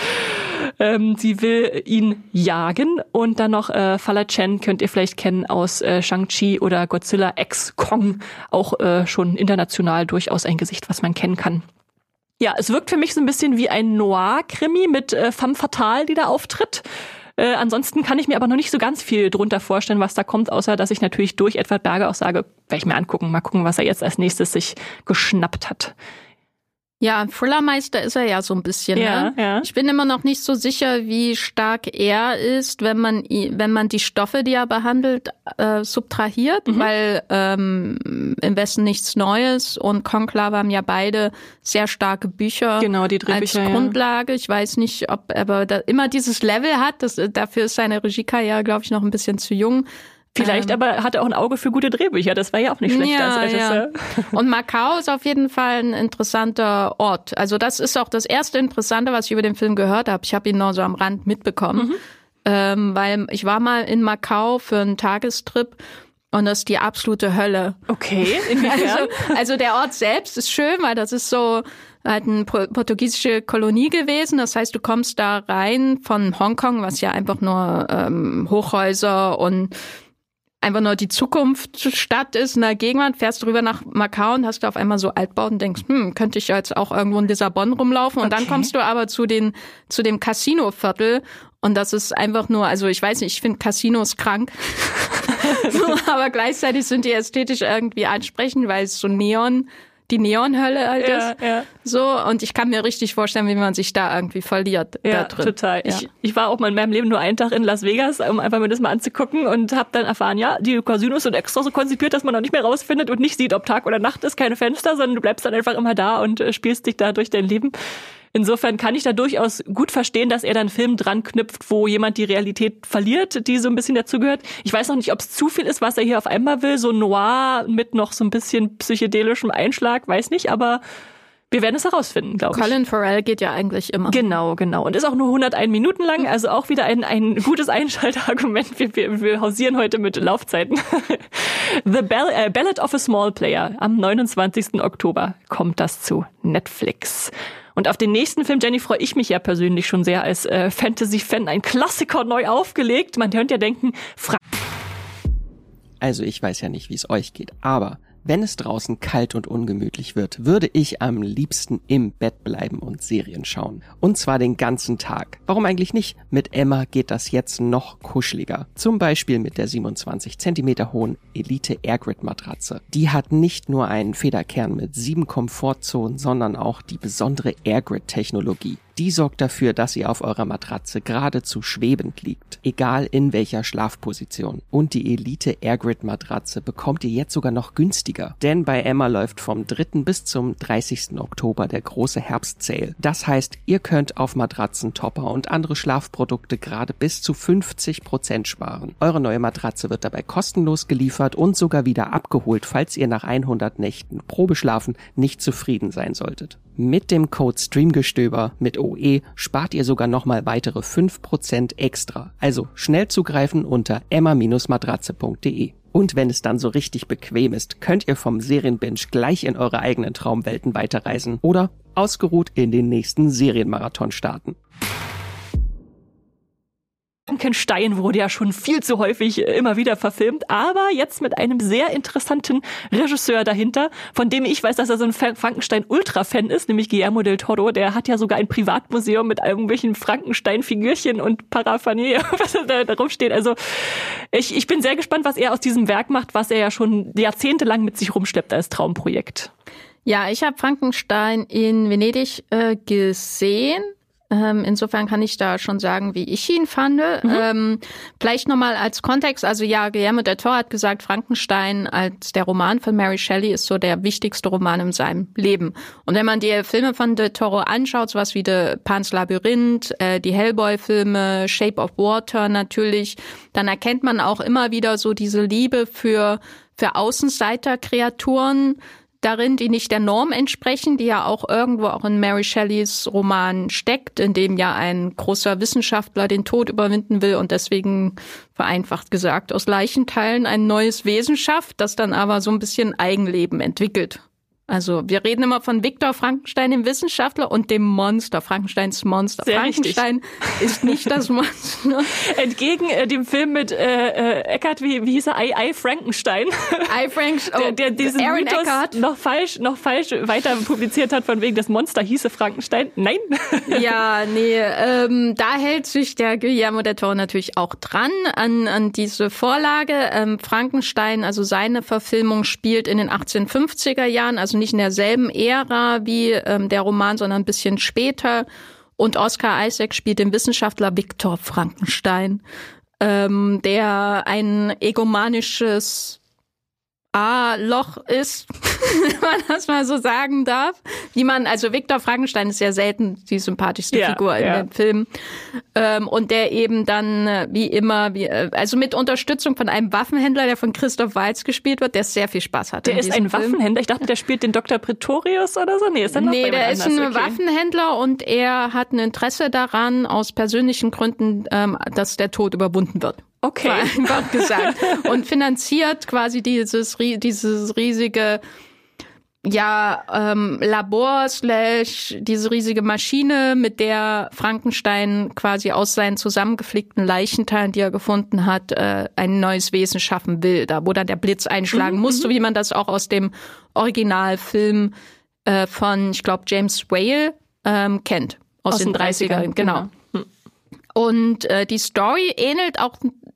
Sie will ihn jagen. Und dann noch Fala Chen, könnt ihr vielleicht kennen aus Shang-Chi oder Godzilla X Kong, auch schon international durchaus ein Gesicht, was man kennen kann. Ja, es wirkt für mich so ein bisschen wie ein Noir-Krimi mit Femme Fatale, die da auftritt. Ansonsten kann ich mir aber noch nicht so ganz viel drunter vorstellen, was da kommt, außer dass ich natürlich durch Edward Berger auch sage, werde ich mir angucken, mal gucken, was er jetzt als nächstes sich geschnappt hat. Ja, Thrillermeister ist er ja so ein bisschen. Ja, ne? Ja. Ich bin immer noch nicht so sicher, wie stark er ist, wenn man die Stoffe, die er behandelt, subtrahiert, weil im Westen nichts Neues und Konklave haben ja beide sehr starke Bücher, genau, die Drehbücher, als Grundlage. Ich weiß nicht, ob er aber immer dieses Level hat. Dafür ist seine Regiekarriere, glaube ich, noch ein bisschen zu jung. Vielleicht aber hat er auch ein Auge für gute Drehbücher. Das war ja auch nicht schlecht als Regisseur. Ja. Und Macau ist auf jeden Fall ein interessanter Ort. Also das ist auch das erste Interessante, was ich über den Film gehört habe. Ich habe ihn nur so am Rand mitbekommen, weil ich war mal in Macau für einen Tagestrip. Und das ist die absolute Hölle. Okay, inwiefern? Also der Ort selbst ist schön, weil das ist so halt eine portugiesische Kolonie gewesen. Das heißt, du kommst da rein von Hongkong, was ja einfach nur Hochhäuser und einfach nur die Zukunftsstadt ist in der Gegenwart, fährst rüber nach Macau und hast da auf einmal so Altbauten und denkst, könnte ich jetzt auch irgendwo in Lissabon rumlaufen. Und dann kommst du aber zu dem Casino-Viertel und das ist einfach nur, also ich weiß nicht, ich finde Casinos krank. Aber gleichzeitig sind die ästhetisch irgendwie ansprechend, weil es so Neon die Neonhölle halt ist. Ja. So, und ich kann mir richtig vorstellen, wie man sich da irgendwie verliert. Ja, da drin. Total. Ja. Ich war auch mal in meinem Leben nur einen Tag in Las Vegas, um einfach mir das mal anzugucken und habe dann erfahren, ja, die Casinos sind extra so konzipiert, dass man noch nicht mehr rausfindet und nicht sieht, ob Tag oder Nacht ist, keine Fenster, sondern du bleibst dann einfach immer da und spielst dich da durch dein Leben. Insofern kann ich da durchaus gut verstehen, dass er dann einen Film dran knüpft, wo jemand die Realität verliert, die so ein bisschen dazugehört. Ich weiß noch nicht, ob es zu viel ist, was er hier auf einmal will. So noir mit noch so ein bisschen psychedelischem Einschlag, weiß nicht, aber wir werden es herausfinden, glaube ich. Colin Farrell geht ja eigentlich immer. Genau. Und ist auch nur 101 Minuten lang, also auch wieder ein gutes Einschaltargument. Wir hausieren heute mit Laufzeiten. The Ballad of a Small Player. Am 29. Oktober kommt das zu Netflix. Und auf den nächsten Film, Jenny, freue ich mich ja persönlich schon sehr als Fantasy-Fan. Ein Klassiker neu aufgelegt. Man könnte ja denken, Also ich weiß ja nicht, wie es euch geht, aber wenn es draußen kalt und ungemütlich wird, würde ich am liebsten im Bett bleiben und Serien schauen. Und zwar den ganzen Tag. Warum eigentlich nicht? Mit Emma geht das jetzt noch kuscheliger. Zum Beispiel mit der 27 cm hohen Elite Airgrid Matratze. Die hat nicht nur einen Federkern mit 7 Komfortzonen, sondern auch die besondere Airgrid Technologie. Die sorgt dafür, dass ihr auf eurer Matratze geradezu schwebend liegt, egal in welcher Schlafposition. Und die Elite Airgrid Matratze bekommt ihr jetzt sogar noch günstiger, denn bei Emma läuft vom 3. bis zum 30. Oktober der große Herbst-Sale. Das heißt, ihr könnt auf Matratzen, Topper und andere Schlafprodukte gerade bis zu 50% sparen. Eure neue Matratze wird dabei kostenlos geliefert und sogar wieder abgeholt, falls ihr nach 100 Nächten Probeschlafen nicht zufrieden sein solltet. Mit dem Code STREAMGESTÖBER mit OE spart ihr sogar nochmal weitere 5% extra. Also schnell zugreifen unter emma-matratze.de. Und wenn es dann so richtig bequem ist, könnt ihr vom Serienbinge gleich in eure eigenen Traumwelten weiterreisen oder ausgeruht in den nächsten Serienmarathon starten. Frankenstein wurde ja schon viel zu häufig immer wieder verfilmt, aber jetzt mit einem sehr interessanten Regisseur dahinter, von dem ich weiß, dass er so ein Frankenstein-Ultra-Fan ist, nämlich Guillermo del Toro. Der hat ja sogar ein Privatmuseum mit irgendwelchen Frankenstein-Figürchen und Paraphernalia, was da rumsteht. Also ich bin sehr gespannt, was er aus diesem Werk macht, was er ja schon jahrzehntelang mit sich rumschleppt als Traumprojekt. Ja, ich habe Frankenstein in Venedig gesehen. Insofern kann ich da schon sagen, wie ich ihn fand. Vielleicht nochmal als Kontext, also ja, Guillermo del Toro hat gesagt, Frankenstein als der Roman von Mary Shelley ist so der wichtigste Roman in seinem Leben. Und wenn man die Filme von del Toro anschaut, sowas wie Pan's Labyrinth, die Hellboy-Filme, Shape of Water natürlich, dann erkennt man auch immer wieder so diese Liebe für Außenseiter-Kreaturen darin, die nicht der Norm entsprechen, die ja auch irgendwo auch in Mary Shelleys Roman steckt, in dem ja ein großer Wissenschaftler den Tod überwinden will und deswegen, vereinfacht gesagt, aus Leichenteilen ein neues Wesen schafft, das dann aber so ein bisschen Eigenleben entwickelt. Also wir reden immer von Viktor Frankenstein, dem Wissenschaftler, und dem Monster, Frankensteins Monster. Sehr Frankenstein richtig. ist nicht das Monster. Entgegen dem Film mit Eckart, wie hieß er? I Frankenstein. Der diesen Aaron Mythos Eckhart. noch falsch weiter publiziert hat, von wegen das Monster hieße Frankenstein. Nein. Ja, nee, da hält sich der Guillermo del Toro natürlich auch dran an diese Vorlage. Frankenstein, also seine Verfilmung, spielt in den 1850er Jahren, also nicht in derselben Ära wie der Roman, sondern ein bisschen später. Und Oscar Isaac spielt den Wissenschaftler Viktor Frankenstein, der ein egomanisches A-Loch ist, wenn man das mal so sagen darf. Also Viktor Frankenstein ist ja selten die sympathischste Figur in dem Film. Und der eben dann, wie immer, also mit Unterstützung von einem Waffenhändler, der von Christoph Waltz gespielt wird, der sehr viel Spaß hat. Der ist ein Waffenhändler? Ich dachte, der spielt den Dr. Pretorius oder so. Nee, ist der ist ein Waffenhändler und er hat ein Interesse daran, aus persönlichen Gründen, dass der Tod überwunden wird. Okay. Einfach gesagt. Und finanziert quasi dieses riesige Labor / diese riesige Maschine, mit der Frankenstein quasi aus seinen zusammengeflickten Leichenteilen, die er gefunden hat, ein neues Wesen schaffen will. Da wo dann der Blitz einschlagen muss, so wie man das auch aus dem Originalfilm von, ich glaube, James Whale kennt. Aus den 30ern, genau. Und die Story ähnelt auch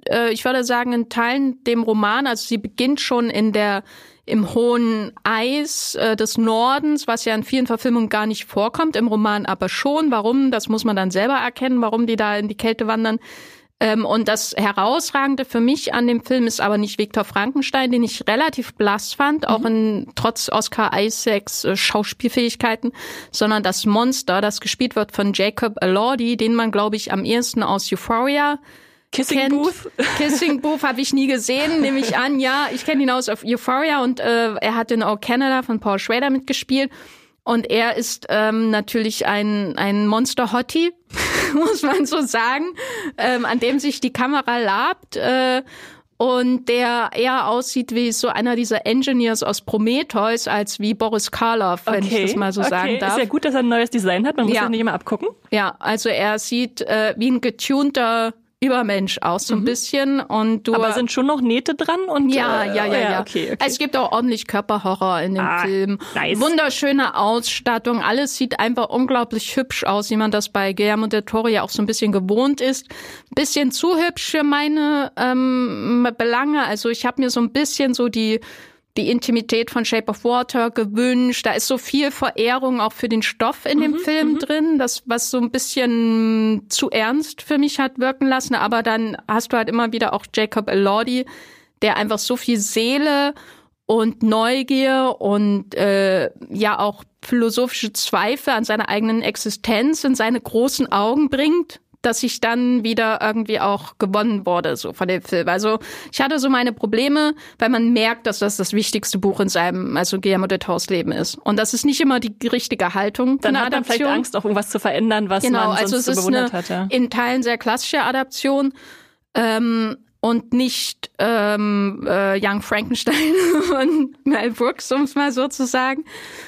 ich würde sagen, in Teilen dem Roman, also sie beginnt schon im hohen Eis des Nordens, was ja in vielen Verfilmungen gar nicht vorkommt, im Roman aber schon. Warum? Das muss man dann selber erkennen, warum die da in die Kälte wandern. Und das Herausragende für mich an dem Film ist aber nicht Victor Frankenstein, den ich relativ blass fand, auch trotz Oscar Isaacs Schauspielfähigkeiten, sondern das Monster, das gespielt wird von Jacob Elordi, den man, glaube ich, am ehesten aus Euphoria Kissing Booth? Kissing Booth habe ich nie gesehen, nehme ich an. Ja, ich kenne ihn aus Euphoria und er hat in Oh Canada von Paul Schrader mitgespielt. Und er ist natürlich ein Monster-Hottie, muss man so sagen, an dem sich die Kamera labt und der eher aussieht wie so einer dieser Engineers aus Prometheus als wie Boris Karloff, wenn ich das mal so sagen darf. Ist ja gut, dass er ein neues Design hat, man muss das nicht immer abgucken. Ja, also er sieht wie ein getunter Übermensch aus, so ein bisschen. Und aber sind schon noch Nähte dran? Und ja. Okay. Es gibt auch ordentlich Körperhorror in dem Film. Nice. Wunderschöne Ausstattung. Alles sieht einfach unglaublich hübsch aus, wie man das bei Guillermo del Toro ja auch so ein bisschen gewohnt ist. Bisschen zu hübsch für meine Belange. Also ich habe mir so ein bisschen so die Intimität von Shape of Water gewünscht. Da ist so viel Verehrung auch für den Stoff in dem Film drin, das was so ein bisschen zu ernst für mich hat wirken lassen. Aber dann hast du halt immer wieder auch Jacob Elordi, der einfach so viel Seele und Neugier und ja auch philosophische Zweifel an seiner eigenen Existenz in seine großen Augen bringt, dass ich dann wieder irgendwie auch gewonnen wurde, so von dem Film. Also ich hatte so meine Probleme, weil man merkt, dass das wichtigste Buch in seinem, also Guillermo del Toros Leben ist. Und das ist nicht immer die richtige Haltung. Dann hat man vielleicht Angst, auch irgendwas zu verändern, was man sonst so bewundert hat. Ja. In Teilen sehr klassische Adaption und nicht Young Frankenstein von Mel Brooks, um es mal so zu sagen.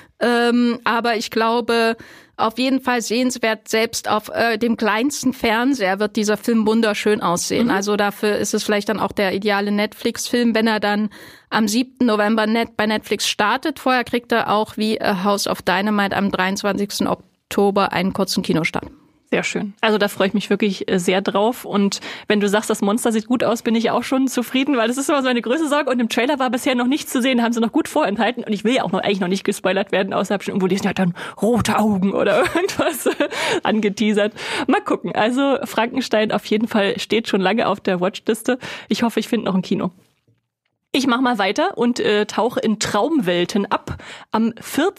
Aber ich glaube, auf jeden Fall sehenswert, selbst auf dem kleinsten Fernseher wird dieser Film wunderschön aussehen. Also dafür ist es vielleicht dann auch der ideale Netflix-Film, wenn er dann am 7. November bei Netflix startet. Vorher kriegt er auch wie A House of Dynamite am 23. Oktober einen kurzen Kinostart. Sehr schön. Also da freue ich mich wirklich sehr drauf. Und wenn du sagst, das Monster sieht gut aus, bin ich auch schon zufrieden, weil das ist immer so eine größere Sorge. Und im Trailer war bisher noch nichts zu sehen, haben sie noch gut vorenthalten. Und ich will ja auch eigentlich noch nicht gespoilert werden, außer schon irgendwo lesen, ja dann rote Augen oder irgendwas angeteasert. Mal gucken. Also Frankenstein auf jeden Fall steht schon lange auf der Watchliste. Ich hoffe, ich finde noch ein Kino. Ich mache mal weiter und tauche in Traumwelten ab. Am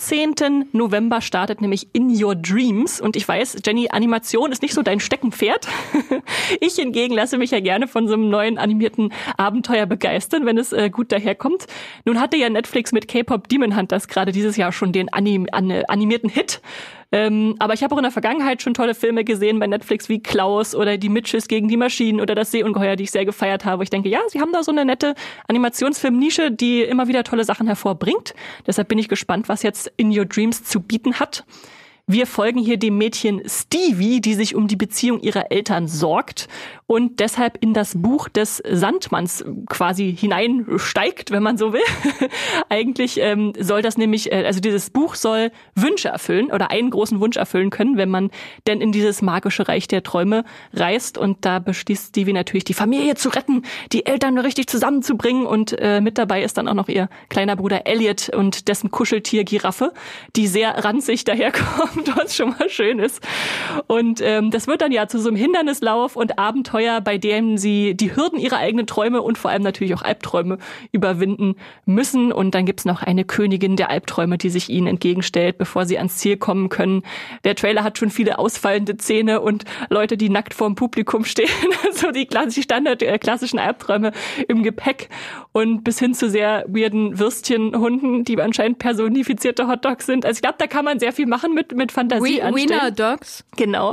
14. November startet nämlich In Your Dreams. Und ich weiß, Jenny, Animation ist nicht so dein Steckenpferd. Ich hingegen lasse mich ja gerne von so einem neuen animierten Abenteuer begeistern, wenn es gut daherkommt. Nun hatte ja Netflix mit K-Pop Demon Hunters gerade dieses Jahr schon den animierten Hit. Aber ich habe auch in der Vergangenheit schon tolle Filme gesehen bei Netflix wie Klaus oder Die Mitches gegen die Maschinen oder Das Seeungeheuer, die ich sehr gefeiert habe. Ich denke, ja, sie haben da so eine nette Animationsfilm-Nische, die immer wieder tolle Sachen hervorbringt. Deshalb bin ich gespannt, was jetzt In Your Dreams zu bieten hat. Wir folgen hier dem Mädchen Stevie, die sich um die Beziehung ihrer Eltern sorgt und deshalb in das Buch des Sandmanns quasi hineinsteigt, wenn man so will. Eigentlich soll das nämlich, also dieses Buch soll Wünsche erfüllen oder einen großen Wunsch erfüllen können, wenn man denn in dieses magische Reich der Träume reist. Und da beschließt Stevie natürlich, die Familie zu retten, die Eltern richtig zusammenzubringen. Und mit dabei ist dann auch noch ihr kleiner Bruder Elliot und dessen Kuscheltier Giraffe, die sehr ranzig daherkommt, was schon mal schön ist. Und das wird dann ja zu so einem Hindernislauf und Abenteuer, bei dem sie die Hürden ihrer eigenen Träume und vor allem natürlich auch Albträume überwinden müssen. Und dann gibt's noch eine Königin der Albträume, die sich ihnen entgegenstellt, bevor sie ans Ziel kommen können. Der Trailer hat schon viele ausfallende Zähne und Leute, die nackt vorm Publikum stehen. So die klassischen Albträume im Gepäck und bis hin zu sehr weirden Würstchenhunden, die anscheinend personifizierte Hotdogs sind. Also ich glaube, da kann man sehr viel machen mit Fantasie anstellen. Wiener Dogs? Genau.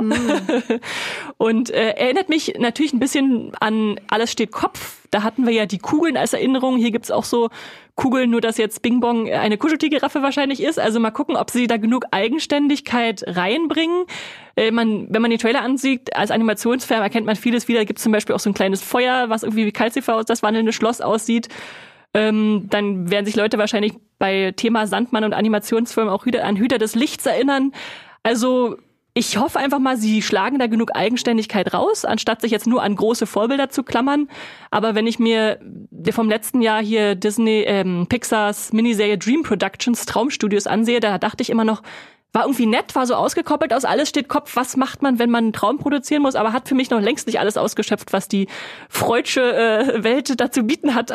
Und erinnert mich natürlich ein bisschen an Alles steht Kopf. Da hatten wir ja die Kugeln als Erinnerung. Hier gibt's auch so Kugeln, nur dass jetzt Bing Bong eine Kuscheltiergiraffe wahrscheinlich ist. Also mal gucken, ob sie da genug Eigenständigkeit reinbringen. Wenn man den Trailer ansieht, als Animationsfilm erkennt man vieles wieder. Da gibt's zum Beispiel auch so ein kleines Feuer, was irgendwie wie Calcifer aus das wandelnde Schloss aussieht. Dann werden sich Leute wahrscheinlich bei Thema Sandmann und Animationsfilm auch an Hüter des Lichts erinnern. Also Ich hoffe einfach mal, sie schlagen da genug Eigenständigkeit raus, anstatt sich jetzt nur an große Vorbilder zu klammern. Aber wenn ich mir vom letzten Jahr hier Pixars Miniserie Dream Productions Traumstudios ansehe, da dachte ich immer noch, war irgendwie nett, war so ausgekoppelt aus alles steht Kopf, was macht man, wenn man einen Traum produzieren muss, aber hat für mich noch längst nicht alles ausgeschöpft, was die freudsche Welt dazu bieten hat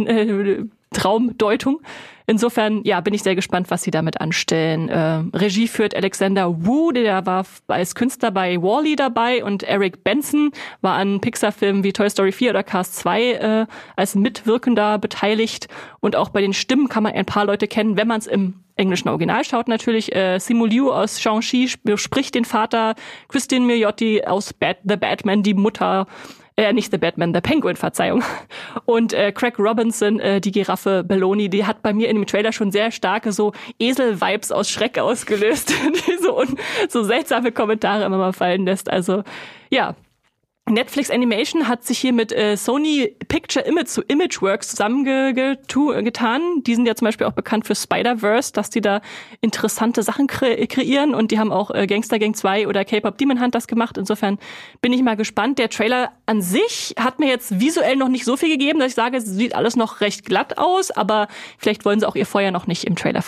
an Traumdeutung. Insofern, ja, bin ich sehr gespannt, was sie damit anstellen. Regie führt Alexander Wu, der war als Künstler bei WALL-E dabei, und Eric Benson war an Pixar-Filmen wie Toy Story 4 oder Cars 2 als Mitwirkender beteiligt. Und auch bei den Stimmen kann man ein paar Leute kennen, wenn man es im englischen Original schaut natürlich. Simu Liu aus Shang-Chi spricht den Vater, Christine Milioti aus The Batman, die Mutter, nicht The Batman, The Penguin, Verzeihung. Und Craig Robinson, die Giraffe Belloni, die hat bei mir in dem Trailer schon sehr starke so Esel-Vibes aus Schreck ausgelöst, die so seltsame Kommentare immer mal fallen lässt. Also ja, Netflix Animation hat sich hier mit Sony Picture Imageworks zusammengetan. Die sind ja zum Beispiel auch bekannt für Spider-Verse, dass die da interessante Sachen kreieren, und die haben auch Gangster Gang 2 oder K-Pop Demon Hunters gemacht. Insofern bin ich mal gespannt. Der Trailer an sich hat mir jetzt visuell noch nicht so viel gegeben, dass ich sage, es sieht alles noch recht glatt aus, aber vielleicht wollen sie auch ihr Feuer noch nicht im Trailer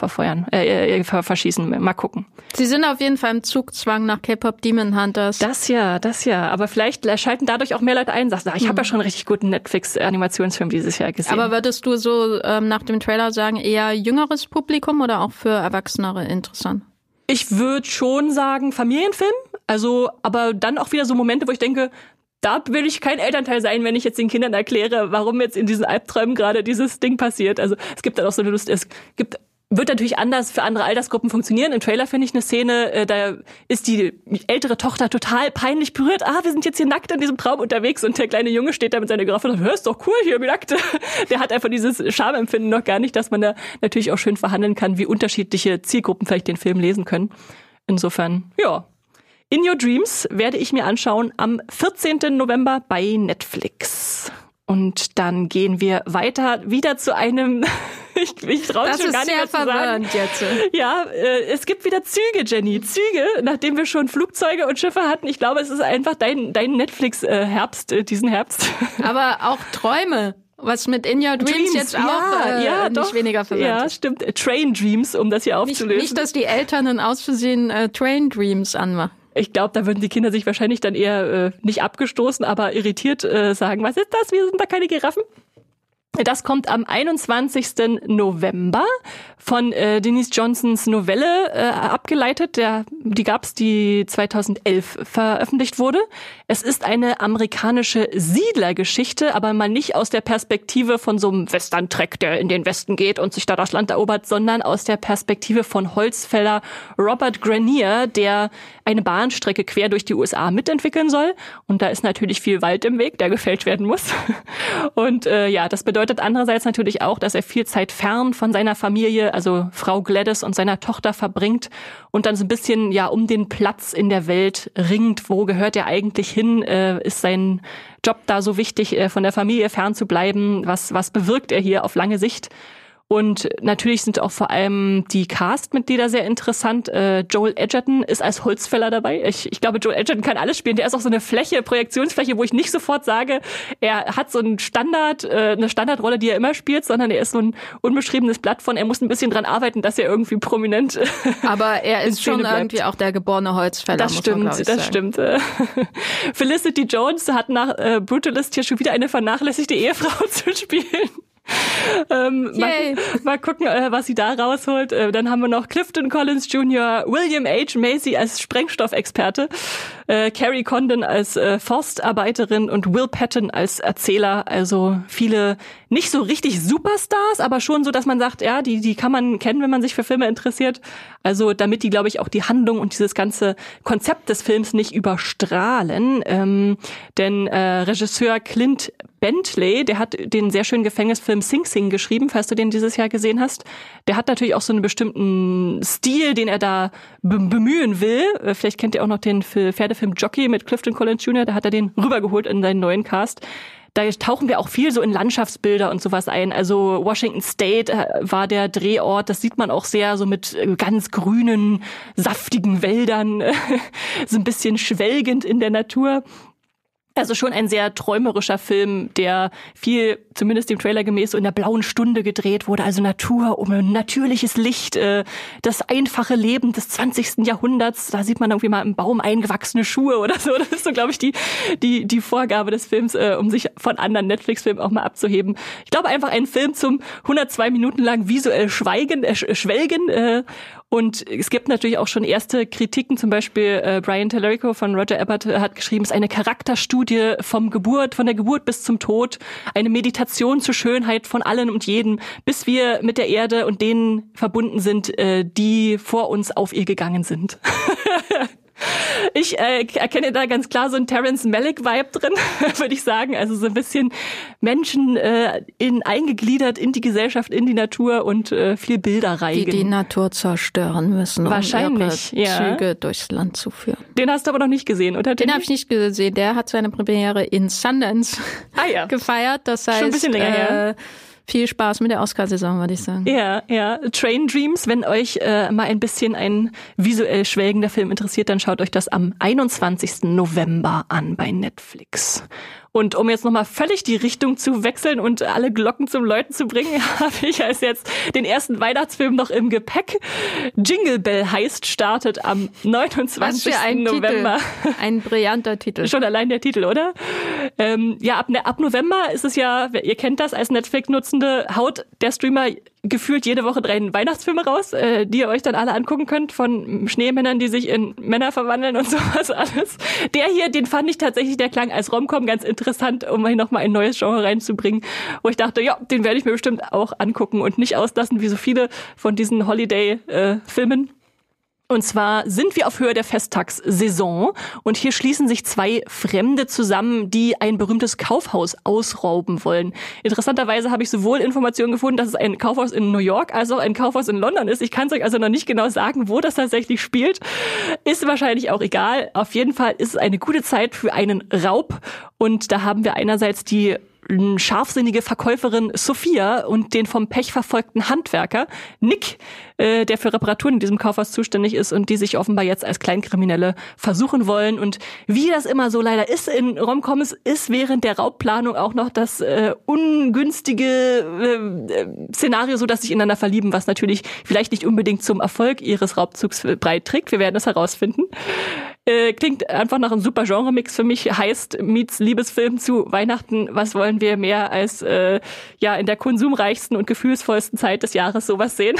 verschießen. Mal gucken. Sie sind auf jeden Fall im Zugzwang nach K-Pop Demon Hunters. Das ja. Aber vielleicht schalten dadurch auch mehr Leute ein, sagst, ich habe ja schon einen richtig guten Netflix-Animationsfilm dieses Jahr gesehen. Aber würdest du so nach dem Trailer sagen, eher jüngeres Publikum oder auch für Erwachsenere interessant? Ich würde schon sagen Familienfilm, also aber dann auch wieder so Momente, wo ich denke, da will ich kein Elternteil sein, wenn ich jetzt den Kindern erkläre, warum jetzt in diesen Albträumen gerade dieses Ding passiert. Also es gibt dann auch so eine Lust, wird natürlich anders für andere Altersgruppen funktionieren. Im Trailer finde ich eine Szene, da ist die ältere Tochter total peinlich berührt. Wir sind jetzt hier nackt in diesem Traum unterwegs, und der kleine Junge steht da mit seiner Giraffe und sagt, ist doch cool hier, wie nackt. Der hat einfach dieses Schamempfinden noch gar nicht, dass man da natürlich auch schön verhandeln kann, wie unterschiedliche Zielgruppen vielleicht den Film lesen können. Insofern, ja. In Your Dreams werde ich mir anschauen am 14. November bei Netflix. Und dann gehen wir weiter wieder zu einem, ich traue mich schon gar nicht mehr zu sagen. Das ist sehr verwirrend jetzt. Ja, es gibt wieder Züge, Jenny. Züge, nachdem wir schon Flugzeuge und Schiffe hatten. Ich glaube, es ist einfach dein Netflix-Herbst, diesen Herbst. Aber auch Träume. Was mit In Your Dreams jetzt auch nicht weniger verwirrend ist. Ja, stimmt. Train Dreams, um das hier aufzulösen. Nicht, dass die Eltern dann aus Versehen Train Dreams anmachen. Ich glaube, da würden die Kinder sich wahrscheinlich dann eher nicht abgestoßen, aber irritiert sagen, was ist das? Wir sind da keine Giraffen. Das kommt am 21. November von Denise Johnsons Novelle abgeleitet. Die gab's, die 2011 veröffentlicht wurde. Es ist eine amerikanische Siedlergeschichte, aber mal nicht aus der Perspektive von so einem Western-Treck, der in den Westen geht und sich da das Land erobert, sondern aus der Perspektive von Holzfäller Robert Grenier, der eine Bahnstrecke quer durch die USA mitentwickeln soll. Und da ist natürlich viel Wald im Weg, der gefällt werden muss. Und das bedeutet andererseits natürlich auch, dass er viel Zeit fern von seiner Familie, also Frau Gladys und seiner Tochter, verbringt und dann so ein bisschen um den Platz in der Welt ringt. Wo gehört er eigentlich hin? Ist sein Job da so wichtig, von der Familie fern zu bleiben? Was bewirkt er hier auf lange Sicht? Und natürlich sind auch vor allem die Cast-Mitglieder sehr interessant. Joel Edgerton ist als Holzfäller dabei. Ich glaube, Joel Edgerton kann alles spielen. Der ist auch so eine Projektionsfläche, wo ich nicht sofort sage, er hat so einen eine Standardrolle, die er immer spielt, sondern er ist so ein unbeschriebenes Blatt von, er muss ein bisschen dran arbeiten, dass er irgendwie prominent Aber er ist schon bleibt. Irgendwie auch der geborene Holzfäller, das stimmt. Felicity Jones hat nach Brutalist hier schon wieder eine vernachlässigte Ehefrau zu spielen. Mal gucken, was sie da rausholt. Dann haben wir noch Clifton Collins Jr., William H. Macy als Sprengstoffexperte, Carrie Condon als Forstarbeiterin und Will Patton als Erzähler. Also viele nicht so richtig Superstars, aber schon so, dass man sagt, ja, die kann man kennen, wenn man sich für Filme interessiert. Also damit die, glaube ich, auch die Handlung und dieses ganze Konzept des Films nicht überstrahlen. Denn Regisseur Clint Bentley, der hat den sehr schönen Gefängnisfilm Sing Sing geschrieben, falls du den dieses Jahr gesehen hast. Der hat natürlich auch so einen bestimmten Stil, den er da bemühen will. Vielleicht kennt ihr auch noch den Pferdefilm Jockey mit Clifton Collins Jr., da hat er den rübergeholt in seinen neuen Cast. Da tauchen wir auch viel so in Landschaftsbilder und sowas ein. Also Washington State war der Drehort. Das sieht man auch sehr so mit ganz grünen, saftigen Wäldern, so ein bisschen schwelgend in der Natur. Also schon ein sehr träumerischer Film, der viel, zumindest dem Trailer gemäß, so in der blauen Stunde gedreht wurde. Also Natur, um ein natürliches Licht, das einfache Leben des 20. Jahrhunderts. Da sieht man irgendwie mal im Baum eingewachsene Schuhe oder so. Das ist so, glaube ich, die Vorgabe des Films, um sich von anderen Netflix-Filmen auch mal abzuheben. Ich glaube einfach ein Film zum 102 Minuten lang visuell schwelgen. Und es gibt natürlich auch schon erste Kritiken, zum Beispiel Brian Tallarico von Roger Ebert hat geschrieben, es ist eine Charakterstudie von der Geburt bis zum Tod, eine Meditation zur Schönheit von allen und jedem, bis wir mit der Erde und denen verbunden sind, die vor uns auf ihr gegangen sind. Ich erkenne da ganz klar so einen Terrence Malick-Vibe drin, würde ich sagen. Also so ein bisschen Menschen eingegliedert in die Gesellschaft, in die Natur und viel Bilderreigen. Die Natur zerstören müssen, wahrscheinlich, um ihre Züge durchs Land zu führen. Den hast du aber noch nicht gesehen, oder? Den habe ich nicht gesehen. Der hat seine Premiere in Sundance gefeiert. Das heißt, schon ein bisschen länger her. Viel Spaß mit der Oscarsaison, würde ich sagen. Ja. Train Dreams, wenn euch mal ein bisschen ein visuell schwelgender Film interessiert, dann schaut euch das am 21. November an bei Netflix. Und um jetzt nochmal völlig die Richtung zu wechseln und alle Glocken zum Läuten zu bringen, habe ich als jetzt den ersten Weihnachtsfilm noch im Gepäck. Jingle Bell Heist startet am 29. November. Titel. Ein brillanter Titel. Schon allein der Titel, oder? Ab November ist es ja, ihr kennt das als Netflix-Nutzende, haut der Streamer gefühlt jede Woche 3 Weihnachtsfilme raus, die ihr euch dann alle angucken könnt, von Schneemännern, die sich in Männer verwandeln und sowas alles. Der hier, den fand ich tatsächlich, der klang als Rom-Com ganz interessant, um hier nochmal ein neues Genre reinzubringen, wo ich dachte, ja, den werde ich mir bestimmt auch angucken und nicht auslassen, wie so viele von diesen Holiday-Filmen. Und zwar sind wir auf Höhe der Festtagssaison und hier schließen sich 2 Fremde zusammen, die ein berühmtes Kaufhaus ausrauben wollen. Interessanterweise habe ich sowohl Informationen gefunden, dass es ein Kaufhaus in New York als auch ein Kaufhaus in London ist. Ich kann es euch also noch nicht genau sagen, wo das tatsächlich spielt. Ist wahrscheinlich auch egal. Auf jeden Fall ist es eine gute Zeit für einen Raub und da haben wir einerseits die scharfsinnige Verkäuferin Sophia und den vom Pech verfolgten Handwerker Nick, der für Reparaturen in diesem Kaufhaus zuständig ist und die sich offenbar jetzt als Kleinkriminelle versuchen wollen. Und wie das immer so leider ist in Romcoms, ist während der Raubplanung auch noch das ungünstige Szenario, so dass sich ineinander verlieben, was natürlich vielleicht nicht unbedingt zum Erfolg ihres Raubzugs beiträgt. Wir werden es herausfinden. Klingt einfach nach einem super Genre-Mix für mich. Heist meets Liebesfilm zu Weihnachten. Was wollen wir mehr als in der konsumreichsten und gefühlsvollsten Zeit des Jahres sowas sehen?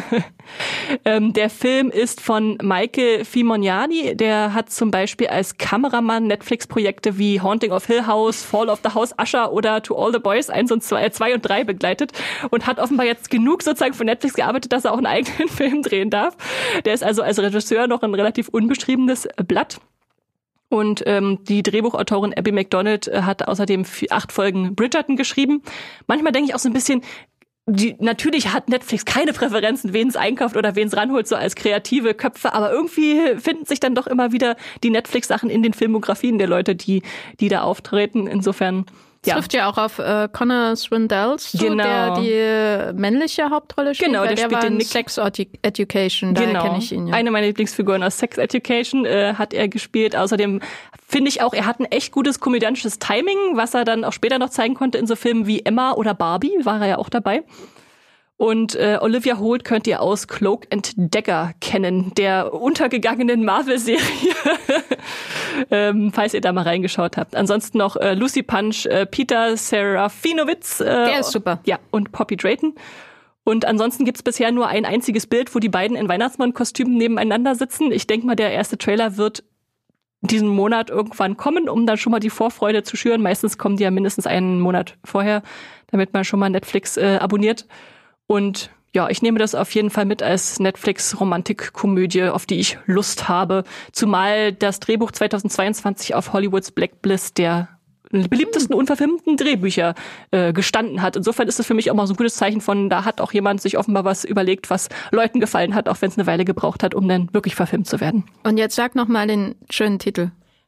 Der Film ist von Michael Fimognani. Der hat zum Beispiel als Kameramann Netflix-Projekte wie Haunting of Hill House, Fall of the House Usher oder To All the Boys 1 und 2 und 3 begleitet und hat offenbar jetzt genug sozusagen für Netflix gearbeitet, dass er auch einen eigenen Film drehen darf. Der ist also als Regisseur noch ein relativ unbeschriebenes Blatt. Und die Drehbuchautorin Abby McDonald hat außerdem 8 Folgen Bridgerton geschrieben. Manchmal denke ich auch so ein bisschen, natürlich hat Netflix keine Präferenzen, wen es einkauft oder wen es ranholt, so als kreative Köpfe, aber irgendwie finden sich dann doch immer wieder die Netflix-Sachen in den Filmografien der Leute, die da auftreten. Insofern trifft ja auch auf Connor Swindells, der die männliche Hauptrolle spielt. Genau, der spielt war den Nick. Sex Education, daher kenne ich ihn. Ja. Eine meiner Lieblingsfiguren aus Sex Education hat er gespielt. Außerdem finde ich auch, er hat ein echt gutes komödiantisches Timing, was er dann auch später noch zeigen konnte in so Filmen wie Emma oder Barbie, war er ja auch dabei. Und Olivia Holt könnt ihr aus Cloak and Dagger kennen, der untergegangenen Marvel-Serie, falls ihr da mal reingeschaut habt. Ansonsten noch Lucy Punch, Peter Serafinowicz. Der ist super. Ja, und Poppy Drayton. Und ansonsten gibt's bisher nur ein einziges Bild, wo die beiden in Weihnachtsmann-Kostümen nebeneinander sitzen. Ich denke mal, der erste Trailer wird diesen Monat irgendwann kommen, um dann schon mal die Vorfreude zu schüren. Meistens kommen die ja mindestens einen Monat vorher, damit man schon mal Netflix abonniert. Und ja, ich nehme das auf jeden Fall mit als Netflix-Romantik-Komödie, auf die ich Lust habe. Zumal das Drehbuch 2022 auf Hollywoods Blacklist der beliebtesten unverfilmten Drehbücher gestanden hat. Insofern ist das für mich auch mal so ein gutes Zeichen von, da hat auch jemand sich offenbar was überlegt, was Leuten gefallen hat, auch wenn es eine Weile gebraucht hat, um dann wirklich verfilmt zu werden. Und jetzt sag noch mal den schönen Titel.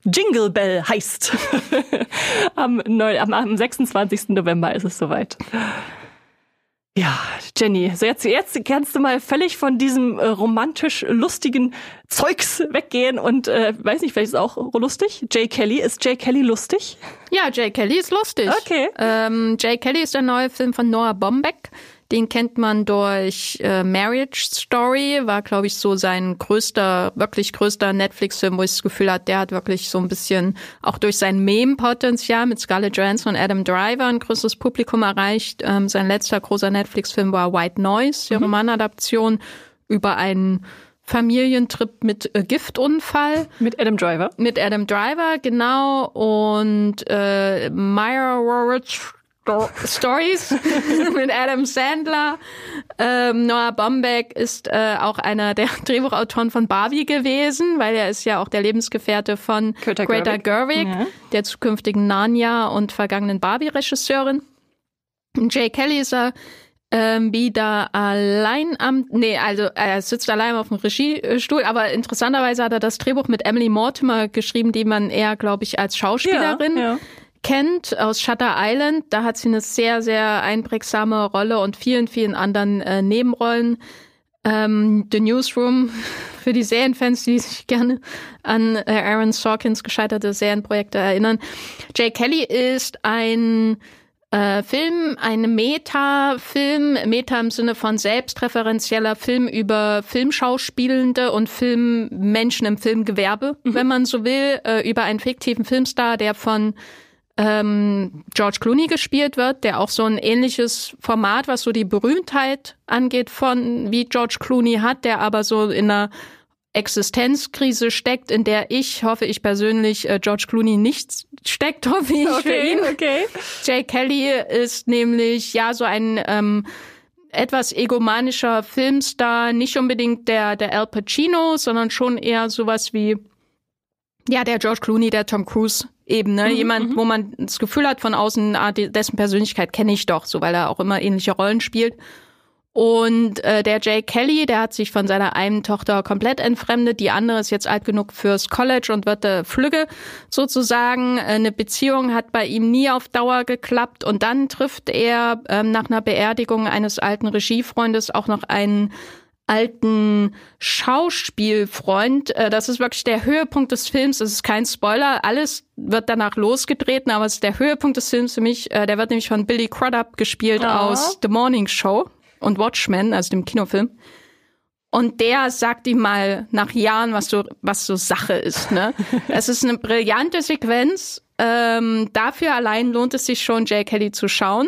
Jingle Bell heißt. Am 26. November ist es soweit. Ja, Jenny, so jetzt kannst du mal völlig von diesem romantisch lustigen Zeugs weggehen und weiß nicht, vielleicht ist es auch lustig. Jay Kelly, ist Jay Kelly lustig? Ja, Jay Kelly ist lustig. Okay. Jay Kelly ist der neue Film von Noah Baumbach. Den kennt man durch Marriage Story, war, glaube ich, so sein wirklich größter Netflix-Film, wo ich das Gefühl hatte, der hat wirklich so ein bisschen auch durch sein Meme-Potenzial mit Scarlett Johansson und Adam Driver ein größeres Publikum erreicht. Sein letzter großer Netflix-Film war White Noise, die Romanadaption über einen Familientrip mit Giftunfall. Mit Adam Driver. Mit Adam Driver, genau. Und Maya Roberts Stories mit Adam Sandler. Noah Baumbach ist auch einer der Drehbuchautoren von Barbie gewesen, weil er ist ja auch der Lebensgefährte von Greta Gerwig, der zukünftigen Narnia und vergangenen Barbie-Regisseurin. Jay Kelly ist er wieder allein er sitzt allein auf dem Regiestuhl, aber interessanterweise hat er das Drehbuch mit Emily Mortimer geschrieben, die man eher, glaube ich, als Schauspielerin kennt aus Shutter Island. Da hat sie eine sehr, sehr einprägsame Rolle und vielen, vielen anderen Nebenrollen. The Newsroom für die Serienfans, die sich gerne an Aaron Sorkins gescheiterte Serienprojekte erinnern. Jay Kelly ist ein Meta-Film, Meta im Sinne von selbstreferenzieller Film über Filmschauspielende und Filmmenschen im Filmgewerbe, wenn man so will, über einen fiktiven Filmstar, der von George Clooney gespielt wird, der auch so ein ähnliches Format, was so die Berühmtheit angeht, wie George Clooney hat, der aber so in einer Existenzkrise steckt, in der ich persönlich George Clooney nicht steckt, hoffe ich für ihn. Okay. Jay Kelly ist nämlich so ein etwas egomanischer Filmstar, nicht unbedingt der Al Pacino, sondern schon eher sowas wie der George Clooney, der Tom Cruise eben, ne? Jemand, wo man das Gefühl hat von außen, dessen Persönlichkeit kenne ich doch, so, weil er auch immer ähnliche Rollen spielt. Und der Jay Kelly, der hat sich von seiner einen Tochter komplett entfremdet. Die andere ist jetzt alt genug fürs College und wird Flügge sozusagen. Eine Beziehung hat bei ihm nie auf Dauer geklappt. Und dann trifft er nach einer Beerdigung eines alten Regiefreundes auch noch einen alten Schauspielfreund. Das ist wirklich der Höhepunkt des Films. Das ist kein Spoiler. Alles wird danach losgetreten, aber es ist der Höhepunkt des Films für mich. Der wird nämlich von Billy Crudup gespielt aus The Morning Show und Watchmen, also dem Kinofilm. Und der sagt ihm mal nach Jahren, was so Sache ist. Ne? Es ist eine brillante Sequenz. Dafür allein lohnt es sich schon, Jay Kelly zu schauen,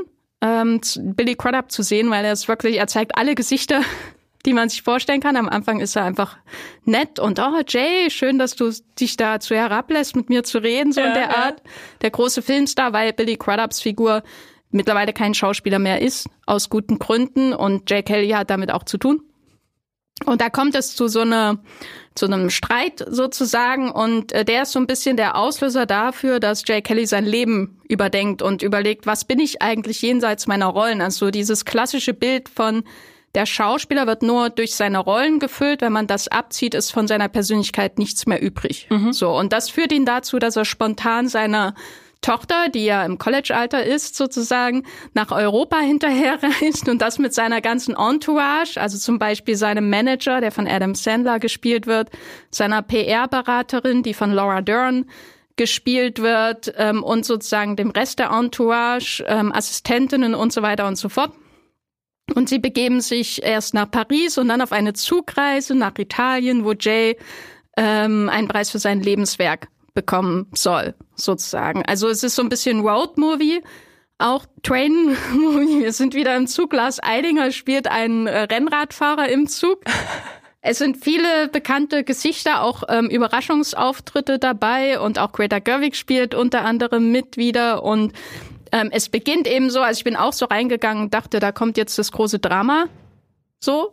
Billy Crudup zu sehen, weil er zeigt alle Gesichter, die man sich vorstellen kann. Am Anfang ist er einfach nett und Jay, schön, dass du dich dazu herablässt, mit mir zu reden, so in der Art. Der große Filmstar, weil Billy Crudups Figur mittlerweile kein Schauspieler mehr ist, aus guten Gründen, und Jay Kelly hat damit auch zu tun. Und da kommt es zu einem Streit sozusagen, und der ist so ein bisschen der Auslöser dafür, dass Jay Kelly sein Leben überdenkt und überlegt, was bin ich eigentlich jenseits meiner Rollen? Also dieses klassische Bild von der Schauspieler wird nur durch seine Rollen gefüllt. Wenn man das abzieht, ist von seiner Persönlichkeit nichts mehr übrig. So, und das führt ihn dazu, dass er spontan seiner Tochter, die ja im College-Alter ist, sozusagen, nach Europa hinterherreist, und das mit seiner ganzen Entourage, also zum Beispiel seinem Manager, der von Adam Sandler gespielt wird, seiner PR-Beraterin, die von Laura Dern gespielt wird, und sozusagen dem Rest der Entourage, Assistentinnen und so weiter und so fort. Und sie begeben sich erst nach Paris und dann auf eine Zugreise nach Italien, wo Jay einen Preis für sein Lebenswerk bekommen soll, sozusagen. Also es ist so ein bisschen Road-Movie, auch Train-Movie. Wir sind wieder im Zug. Lars Eidinger spielt einen Rennradfahrer im Zug. Es sind viele bekannte Gesichter, auch Überraschungsauftritte dabei, und auch Greta Gerwig spielt unter anderem mit wieder, und es beginnt eben so, also ich bin auch so reingegangen und dachte, da kommt jetzt das große Drama, so.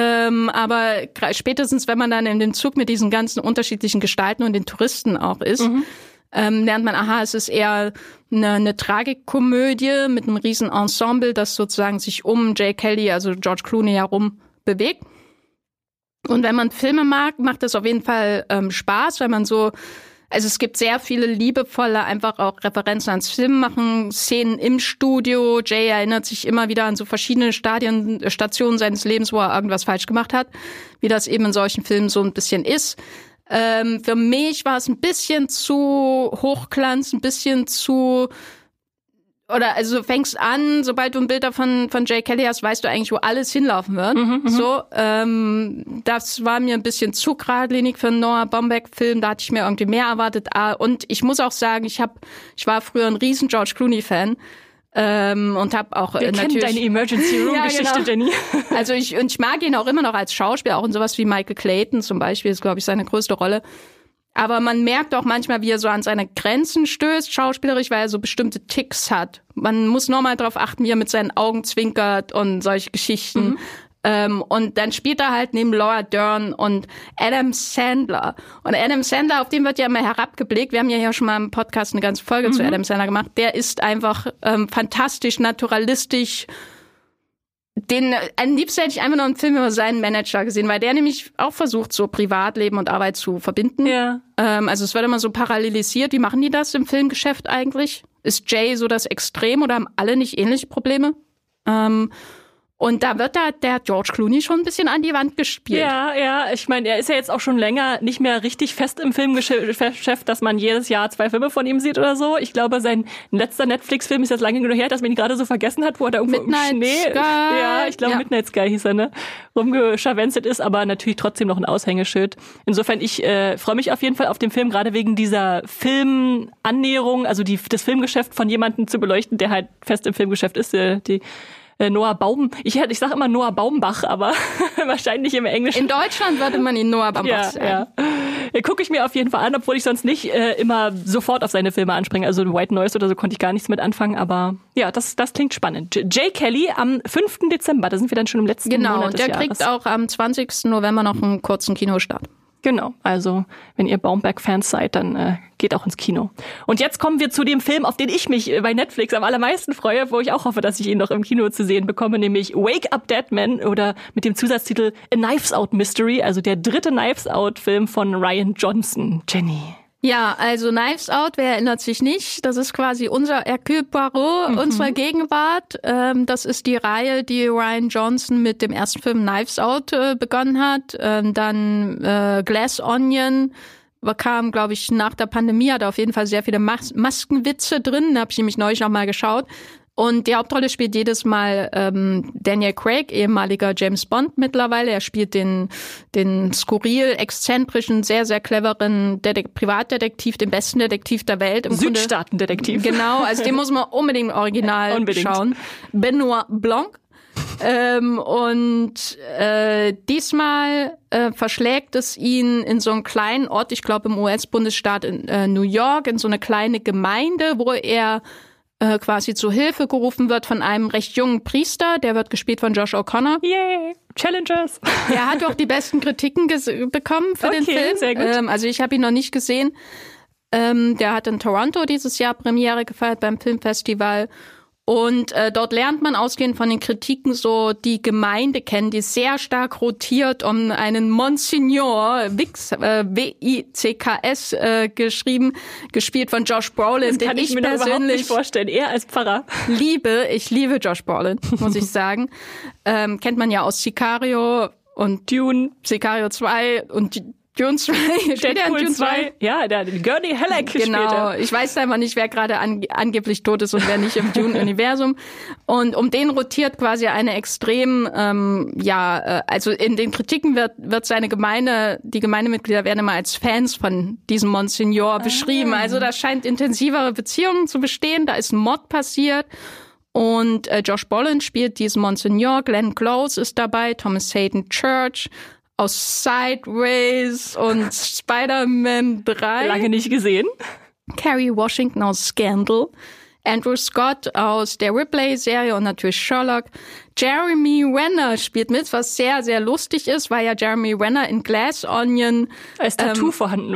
Aber spätestens, wenn man dann in dem Zug mit diesen ganzen unterschiedlichen Gestalten und den Touristen auch ist, lernt man, es ist eher eine Tragikkomödie mit einem riesen Ensemble, das sozusagen sich um Jay Kelly, also George Clooney, herum bewegt. Und wenn man Filme mag, macht das auf jeden Fall Spaß, weil man so Also es gibt sehr viele liebevolle, einfach auch Referenzen ans Filmmachen, Szenen im Studio. Jay erinnert sich immer wieder an so verschiedene Stationen seines Lebens, wo er irgendwas falsch gemacht hat, wie das eben in solchen Filmen so ein bisschen ist. Für mich war es ein bisschen zu Hochglanz, ein bisschen zu... Oder also du fängst an, sobald du ein Bild davon von Jay Kelly hast, weißt du eigentlich, wo alles hinlaufen wird. So, das war mir ein bisschen zu geradlinig für einen Noah Baumbach-Film. Da hatte ich mir irgendwie mehr erwartet. Und ich muss auch sagen, ich war früher ein riesen George Clooney-Fan. Und habe auch Wir natürlich kennen deine Emergency Room Geschichte, genau. Jenny. Also ich mag ihn auch immer noch als Schauspieler, auch in sowas wie Michael Clayton zum Beispiel, ist, glaube ich, seine größte Rolle. Aber man merkt auch manchmal, wie er so an seine Grenzen stößt, schauspielerisch, weil er so bestimmte Ticks hat. Man muss nochmal drauf achten, wie er mit seinen Augen zwinkert und solche Geschichten. Und dann spielt er halt neben Laura Dern und Adam Sandler. Und Adam Sandler, auf den wird ja immer herabgeblickt. Wir haben ja hier schon mal im Podcast eine ganze Folge zu Adam Sandler gemacht. Der ist einfach fantastisch, naturalistisch. Am liebsten hätte ich einfach noch einen Film über seinen Manager gesehen, weil der nämlich auch versucht, so Privatleben und Arbeit zu verbinden. Ja. Also es wird immer so parallelisiert. Wie machen die das im Filmgeschäft eigentlich? Ist Jay so das Extrem oder haben alle nicht ähnliche Probleme? Und da wird der George Clooney schon ein bisschen an die Wand gespielt. Ja, ich meine, er ist ja jetzt auch schon länger nicht mehr richtig fest im Filmgeschäft, dass man jedes Jahr 2 Filme von ihm sieht oder so. Ich glaube, sein letzter Netflix-Film ist jetzt lange genug her, dass man ihn gerade so vergessen hat, wo er da irgendwo Midnight im Schnee... Sky. Ja, ich glaube, Midnight Sky hieß er, ne? Rumgescharwenzelt ist, aber natürlich trotzdem noch ein Aushängeschild. Insofern, ich freue mich auf jeden Fall auf den Film, gerade wegen dieser Filmannäherung, also das Filmgeschäft von jemandem zu beleuchten, der halt fest im Filmgeschäft ist, Noah Baum. Ich sage immer Noah Baumbach, aber wahrscheinlich im Englischen. In Deutschland würde man ihn Noah Baumbach sagen. Ja. Gucke ich mir auf jeden Fall an, obwohl ich sonst nicht immer sofort auf seine Filme anspringe. Also White Noise oder so konnte ich gar nichts mit anfangen, aber ja, das klingt spannend. Jay Kelly am 5. Dezember, da sind wir dann schon im letzten Monat des Jahres. Genau, und der kriegt auch am 20. November noch einen kurzen Kinostart. Genau, also wenn ihr Baumbach-Fans seid, dann geht auch ins Kino. Und jetzt kommen wir zu dem Film, auf den ich mich bei Netflix am allermeisten freue, wo ich auch hoffe, dass ich ihn noch im Kino zu sehen bekomme, nämlich Wake Up Dead Man oder mit dem Zusatztitel A Knives Out Mystery, also der 3. Knives Out-Film von Rian Johnson. Jenny. Ja, also Knives Out, wer erinnert sich nicht? Das ist quasi unser Hercule Poirot unserer Gegenwart. Das ist die Reihe, die Rian Johnson mit dem ersten Film Knives Out begonnen hat. Dann Glass Onion kam, glaube ich, nach der Pandemie, hat auf jeden Fall sehr viele Maskenwitze drin. Da habe ich nämlich neulich noch mal geschaut. Und die Hauptrolle spielt jedes Mal Daniel Craig, ehemaliger James Bond mittlerweile. Er spielt den skurril, exzentrischen, sehr, sehr cleveren Privatdetektiv, den besten Detektiv der Welt. Südstaatendetektiv. Genau, also den muss man unbedingt im Original schauen. Benoit Blanc. Diesmal verschlägt es ihn in so einen kleinen Ort, ich glaube im US-Bundesstaat in New York, in so eine kleine Gemeinde, wo er quasi zu Hilfe gerufen wird von einem recht jungen Priester, der wird gespielt von Josh O'Connor. Yay, Challengers. Er hat auch die besten Kritiken bekommen für den Film. Sehr gut. Also ich habe ihn noch nicht gesehen. Der hat in Toronto dieses Jahr Premiere gefeiert beim Filmfestival. Und dort lernt man ausgehend von den Kritiken so die Gemeinde kennen, die sehr stark rotiert um einen Monsignor, W-I-C-K-S gespielt von Josh Brolin, den ich mir persönlich überhaupt nicht vorstellen, er als Pfarrer. Ich liebe Josh Brolin, muss ich sagen. Kennt man ja aus Sicario und Dune, Sicario 2 und Dune 2, Deadpool 2. Ja, der Gurney Halleck gespielt. Genau, ich weiß einfach nicht, wer gerade angeblich tot ist und wer nicht im Dune-Universum. Und um den rotiert quasi eine extrem, also in den Kritiken wird die Gemeindemitglieder werden immer als Fans von diesem Monsignor beschrieben. Also da scheint intensivere Beziehungen zu bestehen, da ist ein Mord passiert. Und Josh Brolin spielt diesen Monsignor, Glenn Close ist dabei, Thomas Hayden Church aus Sideways und Spider-Man 3. Lange nicht gesehen. Kerry Washington aus Scandal. Andrew Scott aus der Ripley-Serie und natürlich Sherlock. Jeremy Renner spielt mit, was sehr, sehr lustig ist, weil ja Jeremy Renner in Glass Onion als Tattoo vorhanden war.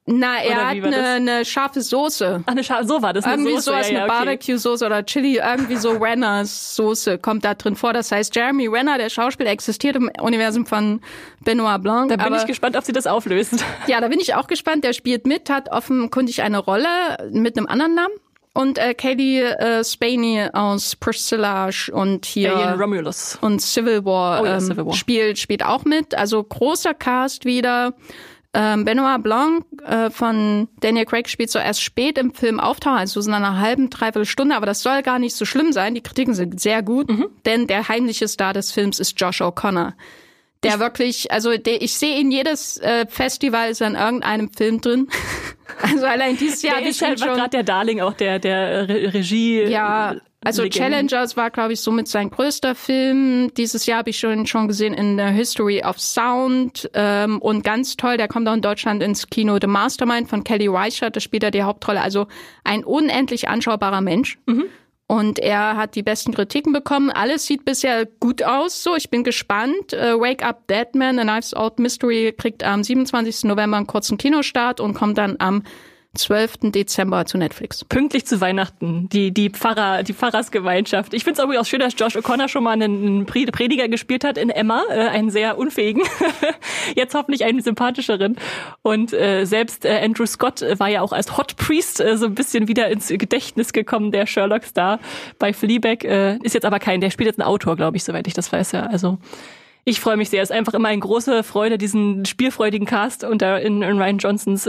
Na, er hat eine scharfe Soße. Ach, so war das. Irgendwie Soße. sowas, ja, eine Barbecue-Soße oder Chili, irgendwie so Renners Soße kommt da drin vor. Das heißt, Jeremy Renner, der Schauspieler, existiert im Universum von Benoit Blanc. Da bin ich gespannt, ob sie das auflösen. Ja, da bin ich auch gespannt. Der spielt mit, hat offenkundig eine Rolle mit einem anderen Namen. Und Katie Spaney aus Priscilla und hier Alien Romulus und Civil War, Civil War. Spielt auch mit. Also großer Cast wieder. Benoit Blanc von Daniel Craig spielt so erst spät im Film auftauchen, also so in einer halben, dreiviertel Stunde, aber das soll gar nicht so schlimm sein. Die Kritiken sind sehr gut, denn der heimliche Star des Films ist Josh O'Connor. Der wirklich, ich sehe ihn jedes Festival ist an irgendeinem Film drin. Also allein dieses Jahr der ist halt gerade der Darling auch der Regie. Ja, also Legenden. Challengers war, glaube ich, somit sein größter Film. Dieses Jahr habe ich schon gesehen in The History of Sound. Und ganz toll, der kommt auch in Deutschland ins Kino. The Mastermind von Kelly Reichardt, da spielt er die Hauptrolle. Also ein unendlich anschaubarer Mensch. Und er hat die besten Kritiken bekommen. Alles sieht bisher gut aus. So, ich bin gespannt. Wake Up Dead Man, A Knives Out Mystery kriegt am 27. November einen kurzen Kinostart und kommt dann am 12. Dezember zu Netflix. Pünktlich zu Weihnachten, die Pfarrersgemeinschaft. Ich finde es auch schön, dass Josh O'Connor schon mal einen Prediger gespielt hat in Emma, einen sehr unfähigen, jetzt hoffentlich einen sympathischeren. Und selbst Andrew Scott war ja auch als Hot Priest so ein bisschen wieder ins Gedächtnis gekommen, der Sherlock-Star bei Fleabag. Ist jetzt aber der spielt jetzt einen Autor, glaube ich, soweit ich das weiß, ja. Also ich freue mich sehr. Es ist einfach immer eine große Freude, diesen spielfreudigen Cast in Rian Johnsons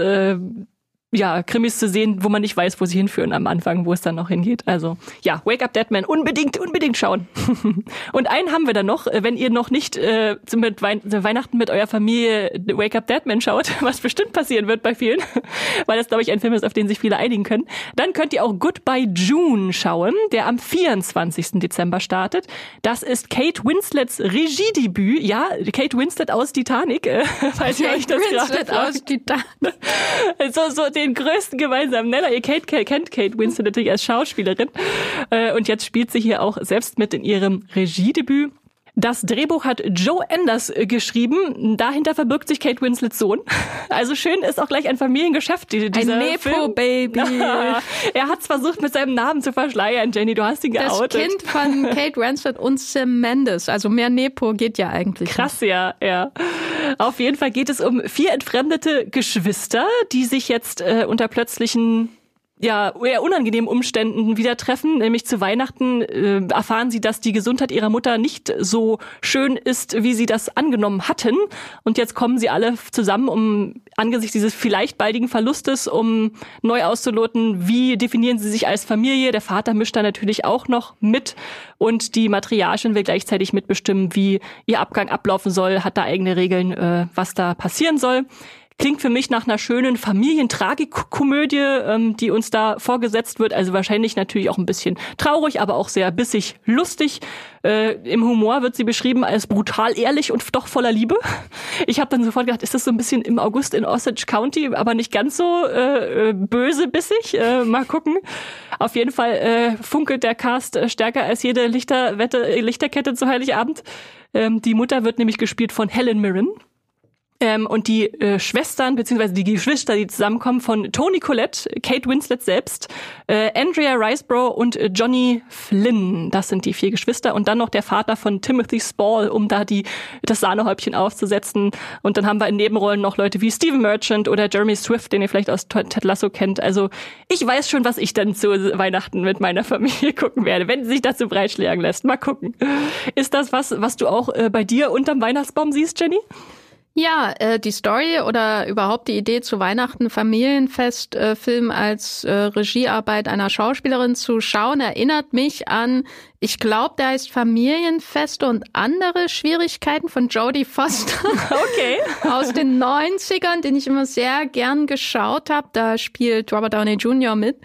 Krimis zu sehen, wo man nicht weiß, wo sie hinführen am Anfang, wo es dann noch hingeht. Also ja, Wake Up Dead Man, unbedingt schauen. Und einen haben wir dann noch, wenn ihr noch nicht Weihnachten mit eurer Familie Wake Up Dead Man schaut, was bestimmt passieren wird bei vielen, weil das, glaube ich, ein Film ist, auf den sich viele einigen können, dann könnt ihr auch Goodbye June schauen, der am 24. Dezember startet. Das ist Kate Winslets Regiedebüt. Ja, Kate Winslet aus Titanic, falls ihr euch das gerade fragt. So den größten gemeinsamen Nenner. Ihr kennt Kate Winslet natürlich als Schauspielerin. Und jetzt spielt sie hier auch selbst mit in ihrem Regiedebüt. Das Drehbuch hat Joe Enders geschrieben. Dahinter verbirgt sich Kate Winslets Sohn. Also schön ist auch gleich ein Familiengeschäft. Ein Nepo-Baby. Er hat es versucht, mit seinem Namen zu verschleiern. Jenny, du hast ihn geoutet. Das Kind von Kate Winslet und Sam Mendes. Also mehr Nepo geht ja eigentlich. Krass, ja. Auf jeden Fall geht es um 4 entfremdete Geschwister, die sich jetzt unter plötzlichen eher unangenehmen Umständen wieder treffen, nämlich zu Weihnachten erfahren sie, dass die Gesundheit ihrer Mutter nicht so schön ist, wie sie das angenommen hatten. Und jetzt kommen sie alle zusammen, um angesichts dieses vielleicht baldigen Verlustes, um neu auszuloten, wie definieren sie sich als Familie. Der Vater mischt da natürlich auch noch mit und die Matriarchin will gleichzeitig mitbestimmen, wie ihr Abgang ablaufen soll, hat da eigene Regeln, was da passieren soll. Klingt für mich nach einer schönen Familientragikkomödie, die uns da vorgesetzt wird. Also wahrscheinlich natürlich auch ein bisschen traurig, aber auch sehr bissig lustig. Im Humor wird sie beschrieben als brutal ehrlich und doch voller Liebe. Ich habe dann sofort gedacht, ist das so ein bisschen im August in Osage County, aber nicht ganz so böse bissig. Mal gucken. Auf jeden Fall funkelt der Cast stärker als jede Lichterkette zu Heiligabend. Die Mutter wird nämlich gespielt von Helen Mirren. Und die Schwestern, beziehungsweise die Geschwister, die zusammenkommen, von Toni Collette, Kate Winslet selbst, Andrea Riseborough und Johnny Flynn. Das sind die 4 Geschwister. Und dann noch der Vater von Timothy Spall, um da das Sahnehäubchen aufzusetzen. Und dann haben wir in Nebenrollen noch Leute wie Stephen Merchant oder Jeremy Swift, den ihr vielleicht aus Ted Lasso kennt. Also ich weiß schon, was ich dann zu Weihnachten mit meiner Familie gucken werde, wenn sie sich dazu breitschlagen lässt. Mal gucken. Ist das was du auch bei dir unterm Weihnachtsbaum siehst, Jenny? Ja, die Story oder überhaupt die Idee zu Weihnachten Familienfest Film als Regiearbeit einer Schauspielerin zu schauen, erinnert mich an, ich glaube, der heißt Familienfeste und andere Schwierigkeiten von Jodie Foster. Okay. Aus den 90ern, den ich immer sehr gern geschaut habe. Da spielt Robert Downey Jr. mit.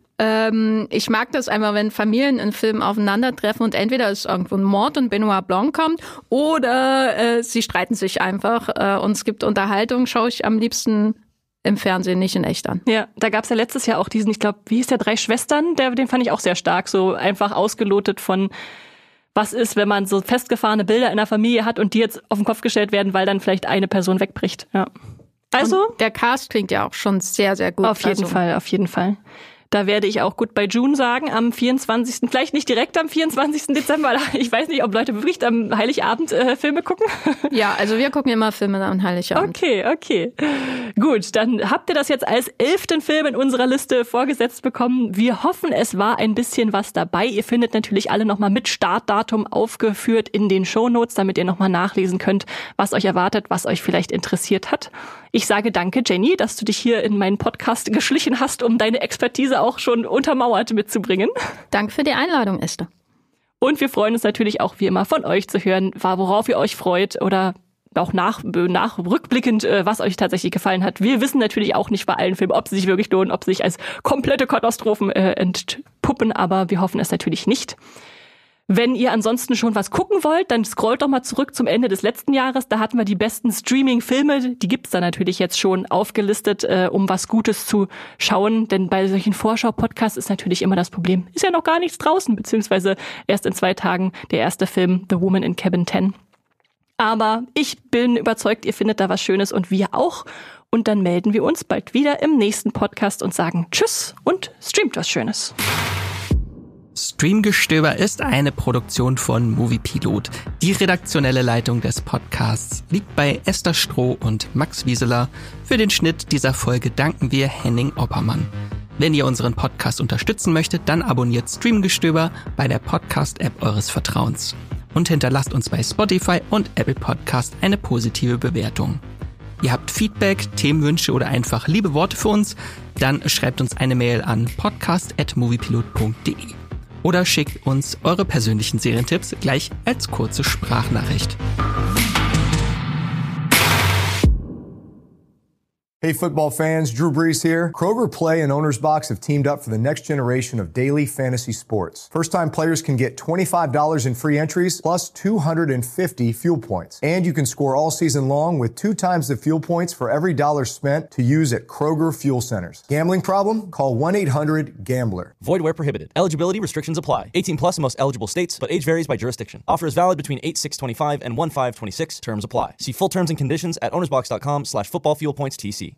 Ich mag das einmal, wenn Familien in Filmen aufeinandertreffen und entweder es irgendwo ein Mord und Benoit Blanc kommt oder sie streiten sich einfach und es gibt Unterhaltung, schaue ich am liebsten im Fernsehen, nicht in echt an. Ja, da gab's ja letztes Jahr auch diesen, ich glaube, wie hieß der, 3 Schwestern, den fand ich auch sehr stark, so einfach ausgelotet von was ist, wenn man so festgefahrene Bilder in der Familie hat und die jetzt auf den Kopf gestellt werden, weil dann vielleicht eine Person wegbricht, ja. Also und der Cast klingt ja auch schon sehr, sehr gut. Auf jeden Fall. Da werde ich auch Goodbye June sagen am 24. Vielleicht nicht direkt am 24. Dezember. Ich weiß nicht, ob Leute wirklich am Heiligabend Filme gucken. Ja, also wir gucken immer Filme am Heiligabend. Okay. Gut, dann habt ihr das jetzt als 11. Film in unserer Liste vorgesetzt bekommen. Wir hoffen, es war ein bisschen was dabei. Ihr findet natürlich alle nochmal mit Startdatum aufgeführt in den Shownotes, damit ihr nochmal nachlesen könnt, was euch erwartet, was euch vielleicht interessiert hat. Ich sage danke, Jenny, dass du dich hier in meinen Podcast geschlichen hast, um deine Expertise auch schon untermauert mitzubringen. Danke für die Einladung, Esther. Und wir freuen uns natürlich auch wie immer von euch zu hören, worauf ihr euch freut oder auch rückblickend, was euch tatsächlich gefallen hat. Wir wissen natürlich auch nicht bei allen Filmen, ob sie sich wirklich lohnen, ob sie sich als komplette Katastrophen entpuppen, aber wir hoffen es natürlich nicht. Wenn ihr ansonsten schon was gucken wollt, dann scrollt doch mal zurück zum Ende des letzten Jahres. Da hatten wir die besten Streaming-Filme, die gibt's da natürlich jetzt schon aufgelistet, um was Gutes zu schauen. Denn bei solchen Vorschau-Podcasts ist natürlich immer das Problem, ist ja noch gar nichts draußen, beziehungsweise erst in 2 Tagen der erste Film, The Woman in Cabin 10. Aber ich bin überzeugt, ihr findet da was Schönes und wir auch. Und dann melden wir uns bald wieder im nächsten Podcast und sagen Tschüss und streamt was Schönes. Streamgestöber ist eine Produktion von Moviepilot. Die redaktionelle Leitung des Podcasts liegt bei Esther Stroh und Max Wieseler. Für den Schnitt dieser Folge danken wir Henning Oppermann. Wenn ihr unseren Podcast unterstützen möchtet, dann abonniert Streamgestöber bei der Podcast-App eures Vertrauens. Und hinterlasst uns bei Spotify und Apple Podcast eine positive Bewertung. Ihr habt Feedback, Themenwünsche oder einfach liebe Worte für uns? Dann schreibt uns eine Mail an podcast@moviepilot.de. Oder schickt uns eure persönlichen Serientipps gleich als kurze Sprachnachricht. Hey football fans, Drew Brees here. Kroger Play and Owner's Box have teamed up for the next generation of daily fantasy sports. First-time players can get $25 in free entries plus 250 fuel points. And you can score all season long with 2 times the fuel points for every dollar spent to use at Kroger Fuel Centers. Gambling problem? Call 1-800-GAMBLER. Void where prohibited. Eligibility restrictions apply. 18 plus in most eligible states, but age varies by jurisdiction. Offer is valid between 8/6/25 and 1/5/26. Terms apply. See full terms and conditions at ownersbox.com/footballfuelpointstc.